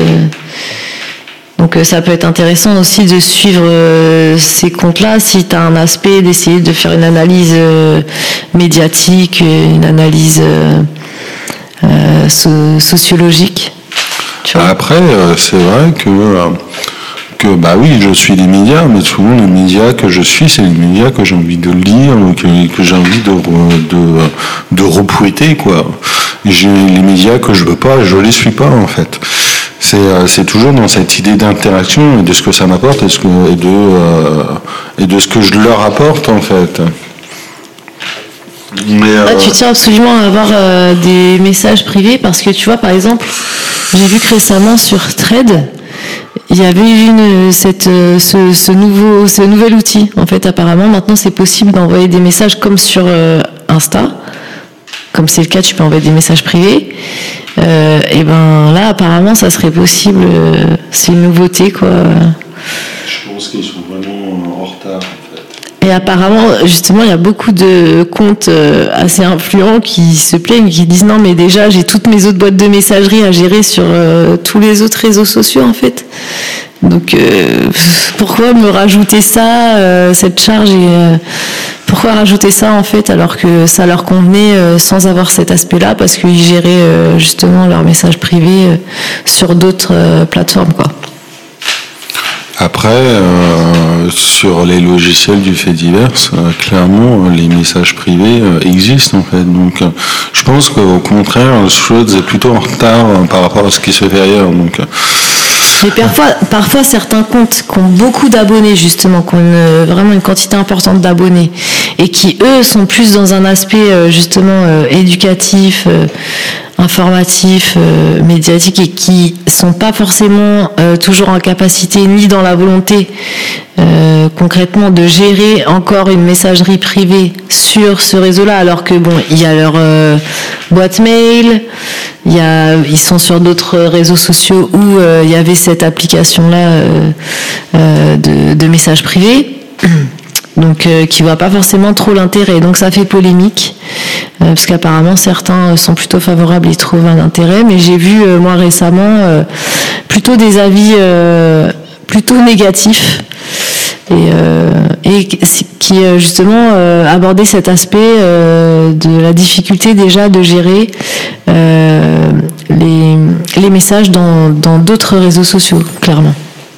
Donc euh, ça peut être intéressant aussi de suivre euh, ces comptes-là si tu as un aspect d'essayer de faire une analyse euh, médiatique, une analyse euh, euh, so- sociologique. Tu vois. Après, euh, c'est vrai que... Euh... Que, bah oui, je suis les médias, mais souvent les médias que je suis, c'est les médias que j'ai envie de lire, que, que j'ai envie de, de, de repouetter, quoi. J'ai les médias que je veux pas, je les suis pas, en fait. C'est, c'est toujours dans cette idée d'interaction et de ce que ça m'apporte et, ce que, et, de, euh, et de ce que je leur apporte, en fait. Mais, euh... ah, tu tiens absolument à avoir euh, des messages privés parce que tu vois, par exemple, j'ai vu que récemment sur Thread, il y avait une, cette, ce, ce, nouveau, ce nouvel outil. En fait, apparemment, maintenant, c'est possible d'envoyer des messages comme sur euh, Insta. Comme c'est le cas, tu peux envoyer des messages privés. Euh, et ben là, apparemment, ça serait possible. Euh, c'est une nouveauté, quoi. Je pense qu'ils sont vraiment en retard. Et apparemment, justement, il y a beaucoup de comptes assez influents qui se plaignent, qui disent non, mais déjà, j'ai toutes mes autres boîtes de messagerie à gérer sur euh, tous les autres réseaux sociaux, en fait. Donc, euh, pourquoi me rajouter ça, euh, cette charge et euh, pourquoi rajouter ça, en fait, alors que ça leur convenait euh, sans avoir cet aspect-là, parce qu'ils géraient euh, justement leurs messages privés euh, sur d'autres euh, plateformes, quoi. Après, euh, sur les logiciels du fait divers, euh, clairement, les messages privés euh, existent en fait. Donc, euh, je pense qu'au contraire, Threads est plutôt en retard euh, par rapport à ce qui se fait ailleurs. Donc, euh... Mais parfois, parfois, certains comptes qui ont beaucoup d'abonnés, justement, qui ont une, vraiment une quantité importante d'abonnés, et qui, eux, sont plus dans un aspect, euh, justement, euh, éducatif, euh, informatifs, euh, médiatiques, et qui sont pas forcément euh, toujours en capacité ni dans la volonté euh, concrètement de gérer encore une messagerie privée sur ce réseau-là, alors que bon, il y a leur euh, boîte mail, il y a, ils sont sur d'autres réseaux sociaux où euh, il y avait cette application-là euh, euh, de, de messages privés. donc euh, qui voient pas forcément trop l'intérêt. Donc ça fait polémique, euh, parce qu'apparemment certains sont plutôt favorables et trouvent un intérêt, mais j'ai vu euh, moi récemment euh, plutôt des avis euh, plutôt négatifs et, euh, et qui euh, justement euh, abordaient cet aspect euh, de la difficulté déjà de gérer euh, les, les messages dans, dans d'autres réseaux sociaux, clairement.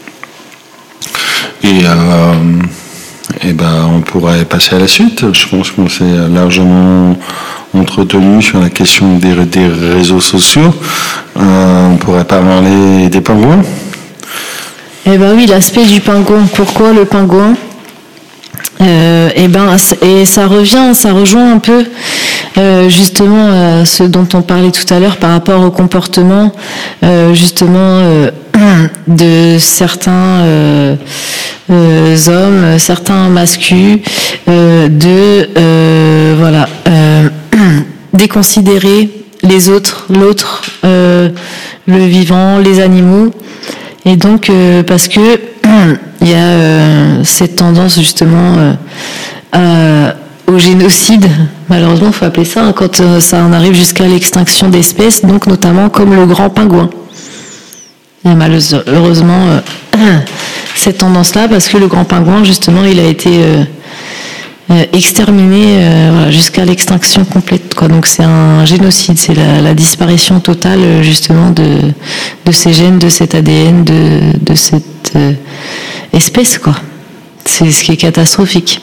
Et, euh, et ben, on pourrait passer à la suite. Je pense qu'on s'est largement entretenu sur la question des, des réseaux sociaux. Euh, on pourrait parler des pingouins. Eh ben oui, l'aspect du pingouin. Pourquoi le pingouin ? Euh, et ben et ça revient, ça rejoint un peu euh, justement euh, ce dont on parlait tout à l'heure par rapport au comportement euh, justement euh, de certains euh, euh, hommes, certains masculins, euh, de euh, voilà euh, déconsidérer les autres, l'autre, euh, le vivant, les animaux. Et donc, euh, parce que il y a euh, cette tendance justement euh, à, au génocide, malheureusement, il faut appeler ça, hein, quand euh, ça en arrive jusqu'à l'extinction d'espèces, donc notamment comme le grand pingouin. Il y a malheureusement euh, cette tendance-là, parce que le grand pingouin, justement, il a été euh, euh, exterminé euh, voilà, jusqu'à l'extinction complète, quoi. Donc c'est un génocide, c'est la, la disparition totale justement de, de ces gènes, de cet A D N, de, de cette euh, espèce, quoi. C'est ce qui est catastrophique.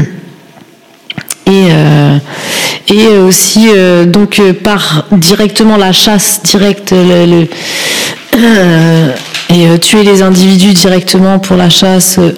Et, euh, et aussi euh, donc euh, par directement la chasse directe le, le, euh, et euh, tuer les individus directement pour la chasse. Euh,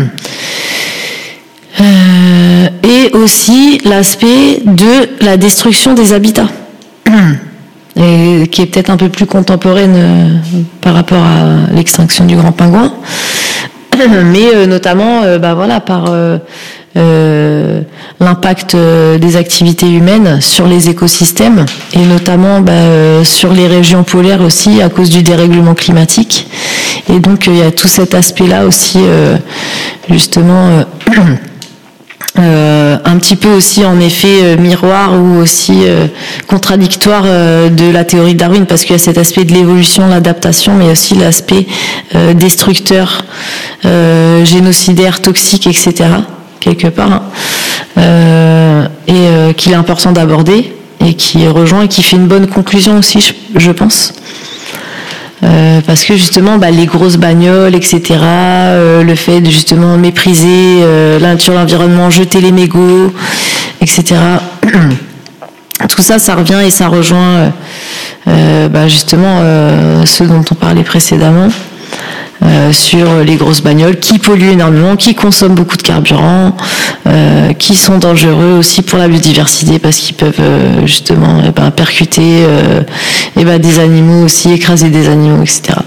Euh, et aussi l'aspect de la destruction des habitats, et qui est peut-être un peu plus contemporaine euh, par rapport à l'extinction du grand pingouin, mais euh, notamment euh, bah, voilà, par euh, euh, l'impact euh, des activités humaines sur les écosystèmes, et notamment bah, euh, sur les régions polaires aussi à cause du dérèglement climatique. Et donc il euh, y a tout cet aspect-là aussi euh, justement euh, Euh, un petit peu aussi en effet euh, miroir ou aussi euh, contradictoire euh, de la théorie de Darwin, parce qu'il y a cet aspect de l'évolution, l'adaptation, mais aussi l'aspect euh, destructeur, euh, génocidaire, toxique, et cetera, quelque part, hein, euh, et euh, qu'il est important d'aborder, et qui rejoint et qui fait une bonne conclusion aussi, je, je pense. Euh, parce que justement bah, les grosses bagnoles, et cetera, euh, le fait de justement mépriser euh, la nature, l'environnement, jeter les mégots, et cetera. Tout ça, ça revient et ça rejoint euh, euh, bah, justement euh, ce dont on parlait précédemment, euh, sur les grosses bagnoles qui polluent énormément, qui consomment beaucoup de carburant, euh, qui sont dangereux aussi pour la biodiversité parce qu'ils peuvent euh, justement eh ben, percuter euh, eh ben, des animaux aussi, écraser des animaux, et cetera.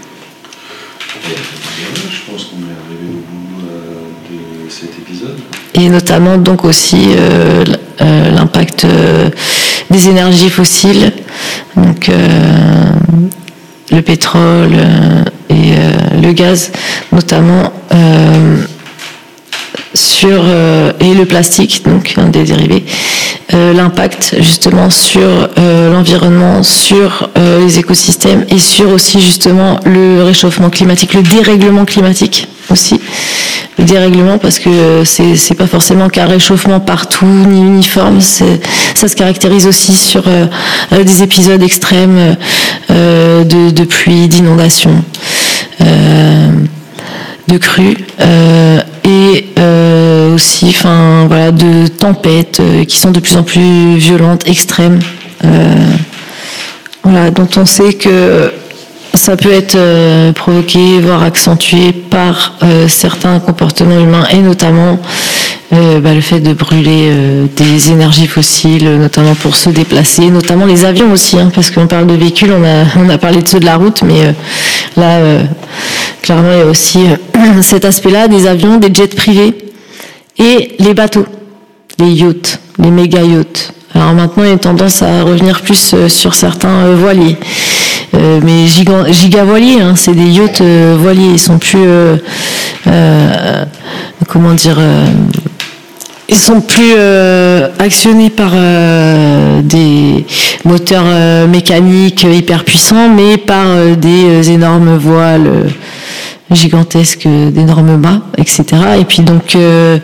Je pense qu'on est arrivé au bout euh, de cet épisode. Et notamment donc aussi euh, euh, l'impact euh, des énergies fossiles, donc euh, le pétrole euh, et euh, le gaz notamment, euh, sur euh, et le plastique, donc un des dérivés, euh, l'impact justement sur euh, l'environnement, sur euh, les écosystèmes et sur aussi justement le réchauffement climatique, le dérèglement climatique aussi. Le dérèglement, parce que c'est c'est pas forcément qu'un réchauffement partout ni uniforme, c'est, ça se caractérise aussi sur euh, des épisodes extrêmes euh, de, de pluie, d'inondations, euh, de crues euh, et euh, aussi, enfin voilà, de tempêtes euh, qui sont de plus en plus violentes, extrêmes, euh, voilà, dont on sait que ça peut être euh, provoqué, voire accentué par euh, certains comportements humains, et notamment euh, bah, le fait de brûler euh, des énergies fossiles, notamment pour se déplacer, notamment les avions aussi, hein, parce qu'on parle de véhicules, on a, on a parlé de ceux de la route, mais euh, là, euh, clairement, il y a aussi euh, cet aspect-là, des avions, des jets privés, et les bateaux, les yachts, les méga yachts. Alors maintenant, il y a une tendance à revenir plus euh, sur certains euh, voiliers. Euh, mais giga, giga voiliers, hein, c'est des yachts euh, voiliers, ils sont plus euh, euh, comment dire, euh, ils sont plus euh, actionnés par euh, des moteurs euh, mécaniques hyper puissants, mais par euh, des euh, énormes voiles euh, gigantesques, d'énormes mâts, et cetera. Et puis donc, euh,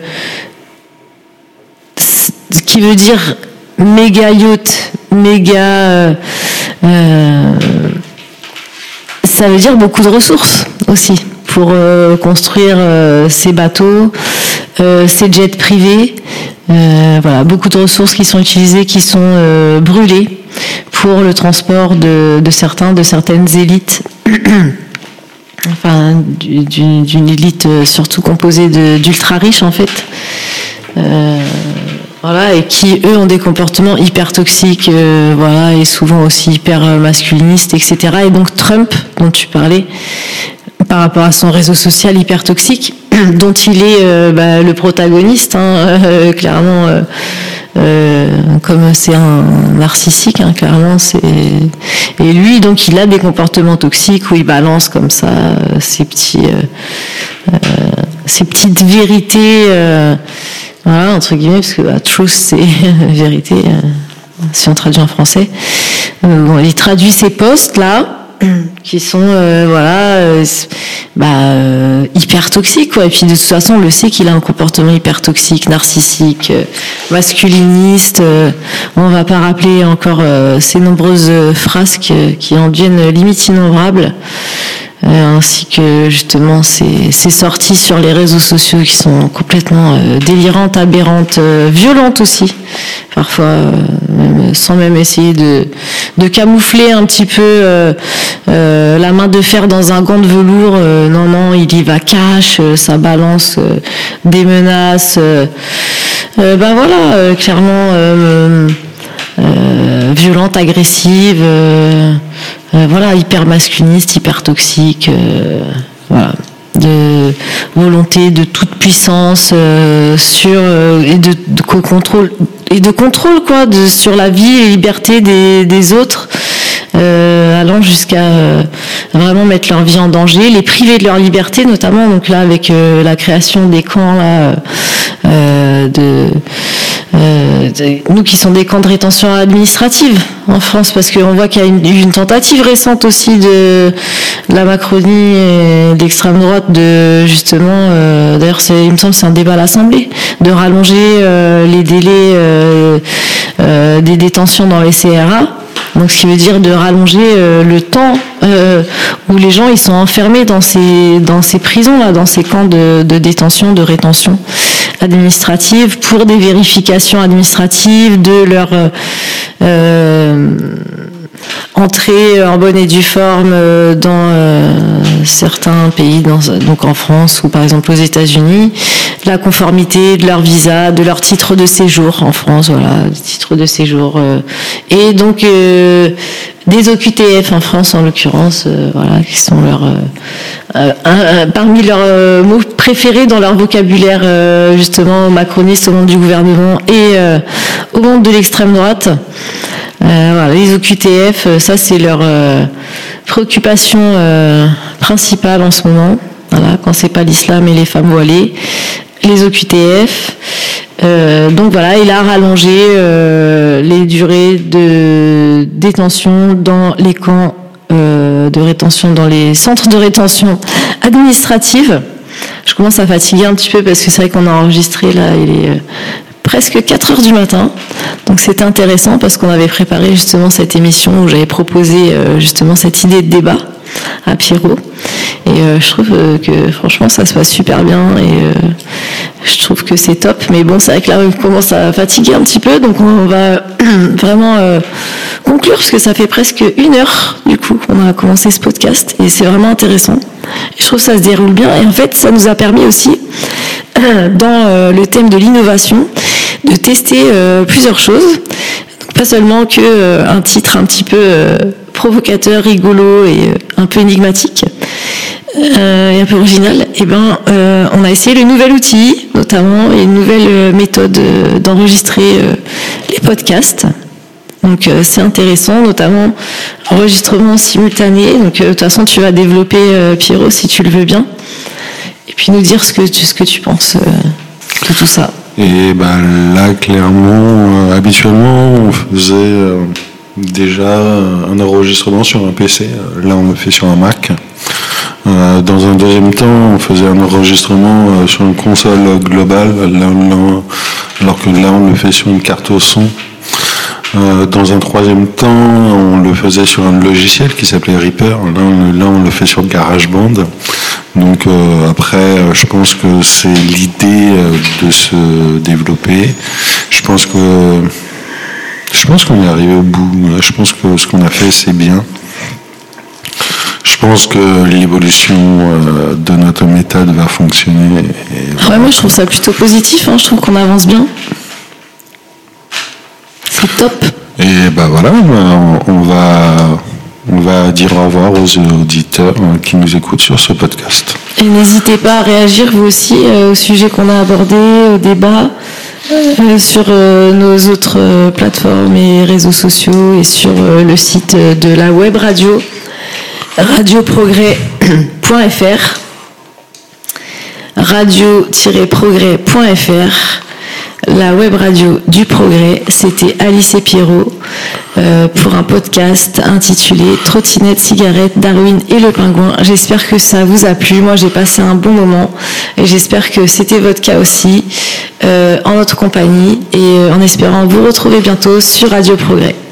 ce qui veut dire méga yacht, méga, euh, euh, ça veut dire beaucoup de ressources aussi pour euh, construire euh, ces bateaux, euh, ces jets privés. Euh, voilà, beaucoup de ressources qui sont utilisées, qui sont euh, brûlées pour le transport de, de certains, de certaines élites. Enfin, d'une, d'une élite surtout composée de, d'ultra riches en fait. Euh, Voilà, et qui, eux, ont des comportements hyper toxiques, euh, voilà, et souvent aussi hyper masculinistes, et cetera. Et donc Trump, dont tu parlais, par rapport à son réseau social hyper toxique, dont il est euh, bah, le protagoniste, hein, euh, clairement, euh, euh, comme c'est un narcissique, hein, clairement, c'est... Et lui, donc, il a des comportements toxiques où il balance comme ça euh, ses petits, euh, euh, ses petites vérités. Euh, Voilà, entre guillemets, parce que bah, truth, c'est vérité, euh, si on traduit en français. Euh, bon, il traduit ces posts là, qui sont euh, voilà, euh, bah, euh, hyper toxiques, quoi. Et puis de toute façon, on le sait qu'il a un comportement hyper toxique, narcissique, euh, masculiniste. Euh, on va pas rappeler encore euh, ces nombreuses frasques euh, qui en deviennent limite innombrables. Euh, ainsi que justement ces, ces sorties sur les réseaux sociaux qui sont complètement euh, délirantes, aberrantes, euh, violentes aussi, parfois euh, même, sans même essayer de, de camoufler un petit peu euh, euh, la main de fer dans un gant de velours. Euh, non, non, il y va cash, euh, ça balance euh, des menaces. Euh, euh, ben voilà, euh, clairement euh, euh, violente, agressive. Euh, Euh, voilà, hyper masculiniste, hyper toxique, euh, voilà, de volonté de toute puissance euh, sur euh, et de, de contrôle et de contrôle quoi, de, sur la vie et liberté des, des autres, euh, allant jusqu'à euh, vraiment mettre leur vie en danger, les priver de leur liberté, notamment donc là avec euh, la création des camps là, euh, de Euh, nous qui sont des camps de rétention administrative en France, parce qu'on voit qu'il y a une, une tentative récente aussi de, de la Macronie et d'extrême droite de justement, euh, d'ailleurs c'est, il me semble que c'est un débat à l'Assemblée, de rallonger euh, les délais euh, euh, des détentions dans les C R A. Donc, ce qui veut dire de rallonger euh, le temps euh, où les gens ils sont enfermés dans ces dans ces prisons là, dans ces camps de, de détention, de rétention administrative pour des vérifications administratives de leur euh, euh, entrée en bonne et due forme dans euh, certains pays, dans, donc en France ou par exemple aux États-Unis, la conformité de leur visa, de leur titre de séjour en France, voilà, titre de séjour, euh, et donc euh, des O Q T F en France en l'occurrence, euh, voilà, qui sont leurs euh, euh, un, un, parmi leurs euh, mots préférés dans leur vocabulaire euh, justement macroniste au monde du gouvernement et euh, au monde de l'extrême droite. Euh, voilà, les O Q T F, ça c'est leur euh, préoccupation euh, principale en ce moment. Voilà, quand c'est pas l'islam et les femmes voilées, les O Q T F. Euh, donc voilà, il a rallongé euh, les durées de détention dans les camps euh, de rétention, dans les centres de rétention administrative. Je commence à fatiguer un petit peu parce que c'est vrai qu'on a enregistré là, il est euh, presque quatre heures du matin. Donc c'était intéressant parce qu'on avait préparé justement cette émission où j'avais proposé euh, justement cette idée de débat à Pierrot. Et euh, je trouve euh, que franchement ça se passe super bien et euh, je trouve que c'est top. Mais bon, c'est vrai que là on commence à fatiguer un petit peu, donc on va vraiment euh, conclure parce que ça fait presque une heure du coup qu'on a commencé ce podcast et c'est vraiment intéressant. Et je trouve que ça se déroule bien et en fait ça nous a permis aussi dans euh, le thème de l'innovation de tester euh, plusieurs choses. Donc, pas seulement que euh, un titre un petit peu euh, provocateur, rigolo et euh, un peu énigmatique euh, et un peu original. Et ben, euh, on a essayé le nouvel outil, notamment, et une nouvelle euh, méthode euh, d'enregistrer euh, les podcasts. Donc euh, c'est intéressant, notamment enregistrement simultané. Donc euh, de toute façon, tu vas développer euh, Pierrot si tu le veux bien. et puis nous dire ce que tu, ce que tu penses euh, de tout ça. Et ben là, clairement, euh, habituellement, on faisait euh, déjà un enregistrement sur un P C. Là, on le fait sur un Mac. Euh, dans un deuxième temps, on faisait un enregistrement euh, sur une console globale, là, là, alors que là, on le fait sur une carte au son. Euh, dans un troisième temps, on le faisait sur un logiciel qui s'appelait Reaper. Là, on, là, on le fait sur GarageBand. Donc euh, après, je pense que c'est l'idée de se développer. Je pense que je pense qu'on est arrivé au bout. Je pense que ce qu'on a fait, c'est bien. Je pense que l'évolution de notre méthode va fonctionner. Et ouais, moi, je trouve ça plutôt positif. Hein. Je trouve qu'on avance bien. C'est top. Et ben voilà, on va. On va dire au revoir aux auditeurs qui nous écoutent sur ce podcast. Et n'hésitez pas à réagir vous aussi euh, au sujet qu'on a abordé, au débat, euh, sur euh, nos autres euh, plateformes et réseaux sociaux et sur euh, le site de la web radio, radio progrès point f r, radio tiret progrès point f r. La web radio du progrès, c'était Alice et Pierrot euh, pour un podcast intitulé Trottinette, cigarette, Darwin et le pingouin. J'espère que ça vous a plu. Moi, j'ai passé un bon moment et j'espère que c'était votre cas aussi euh, en notre compagnie et euh, en espérant vous retrouver bientôt sur Radio Progrès.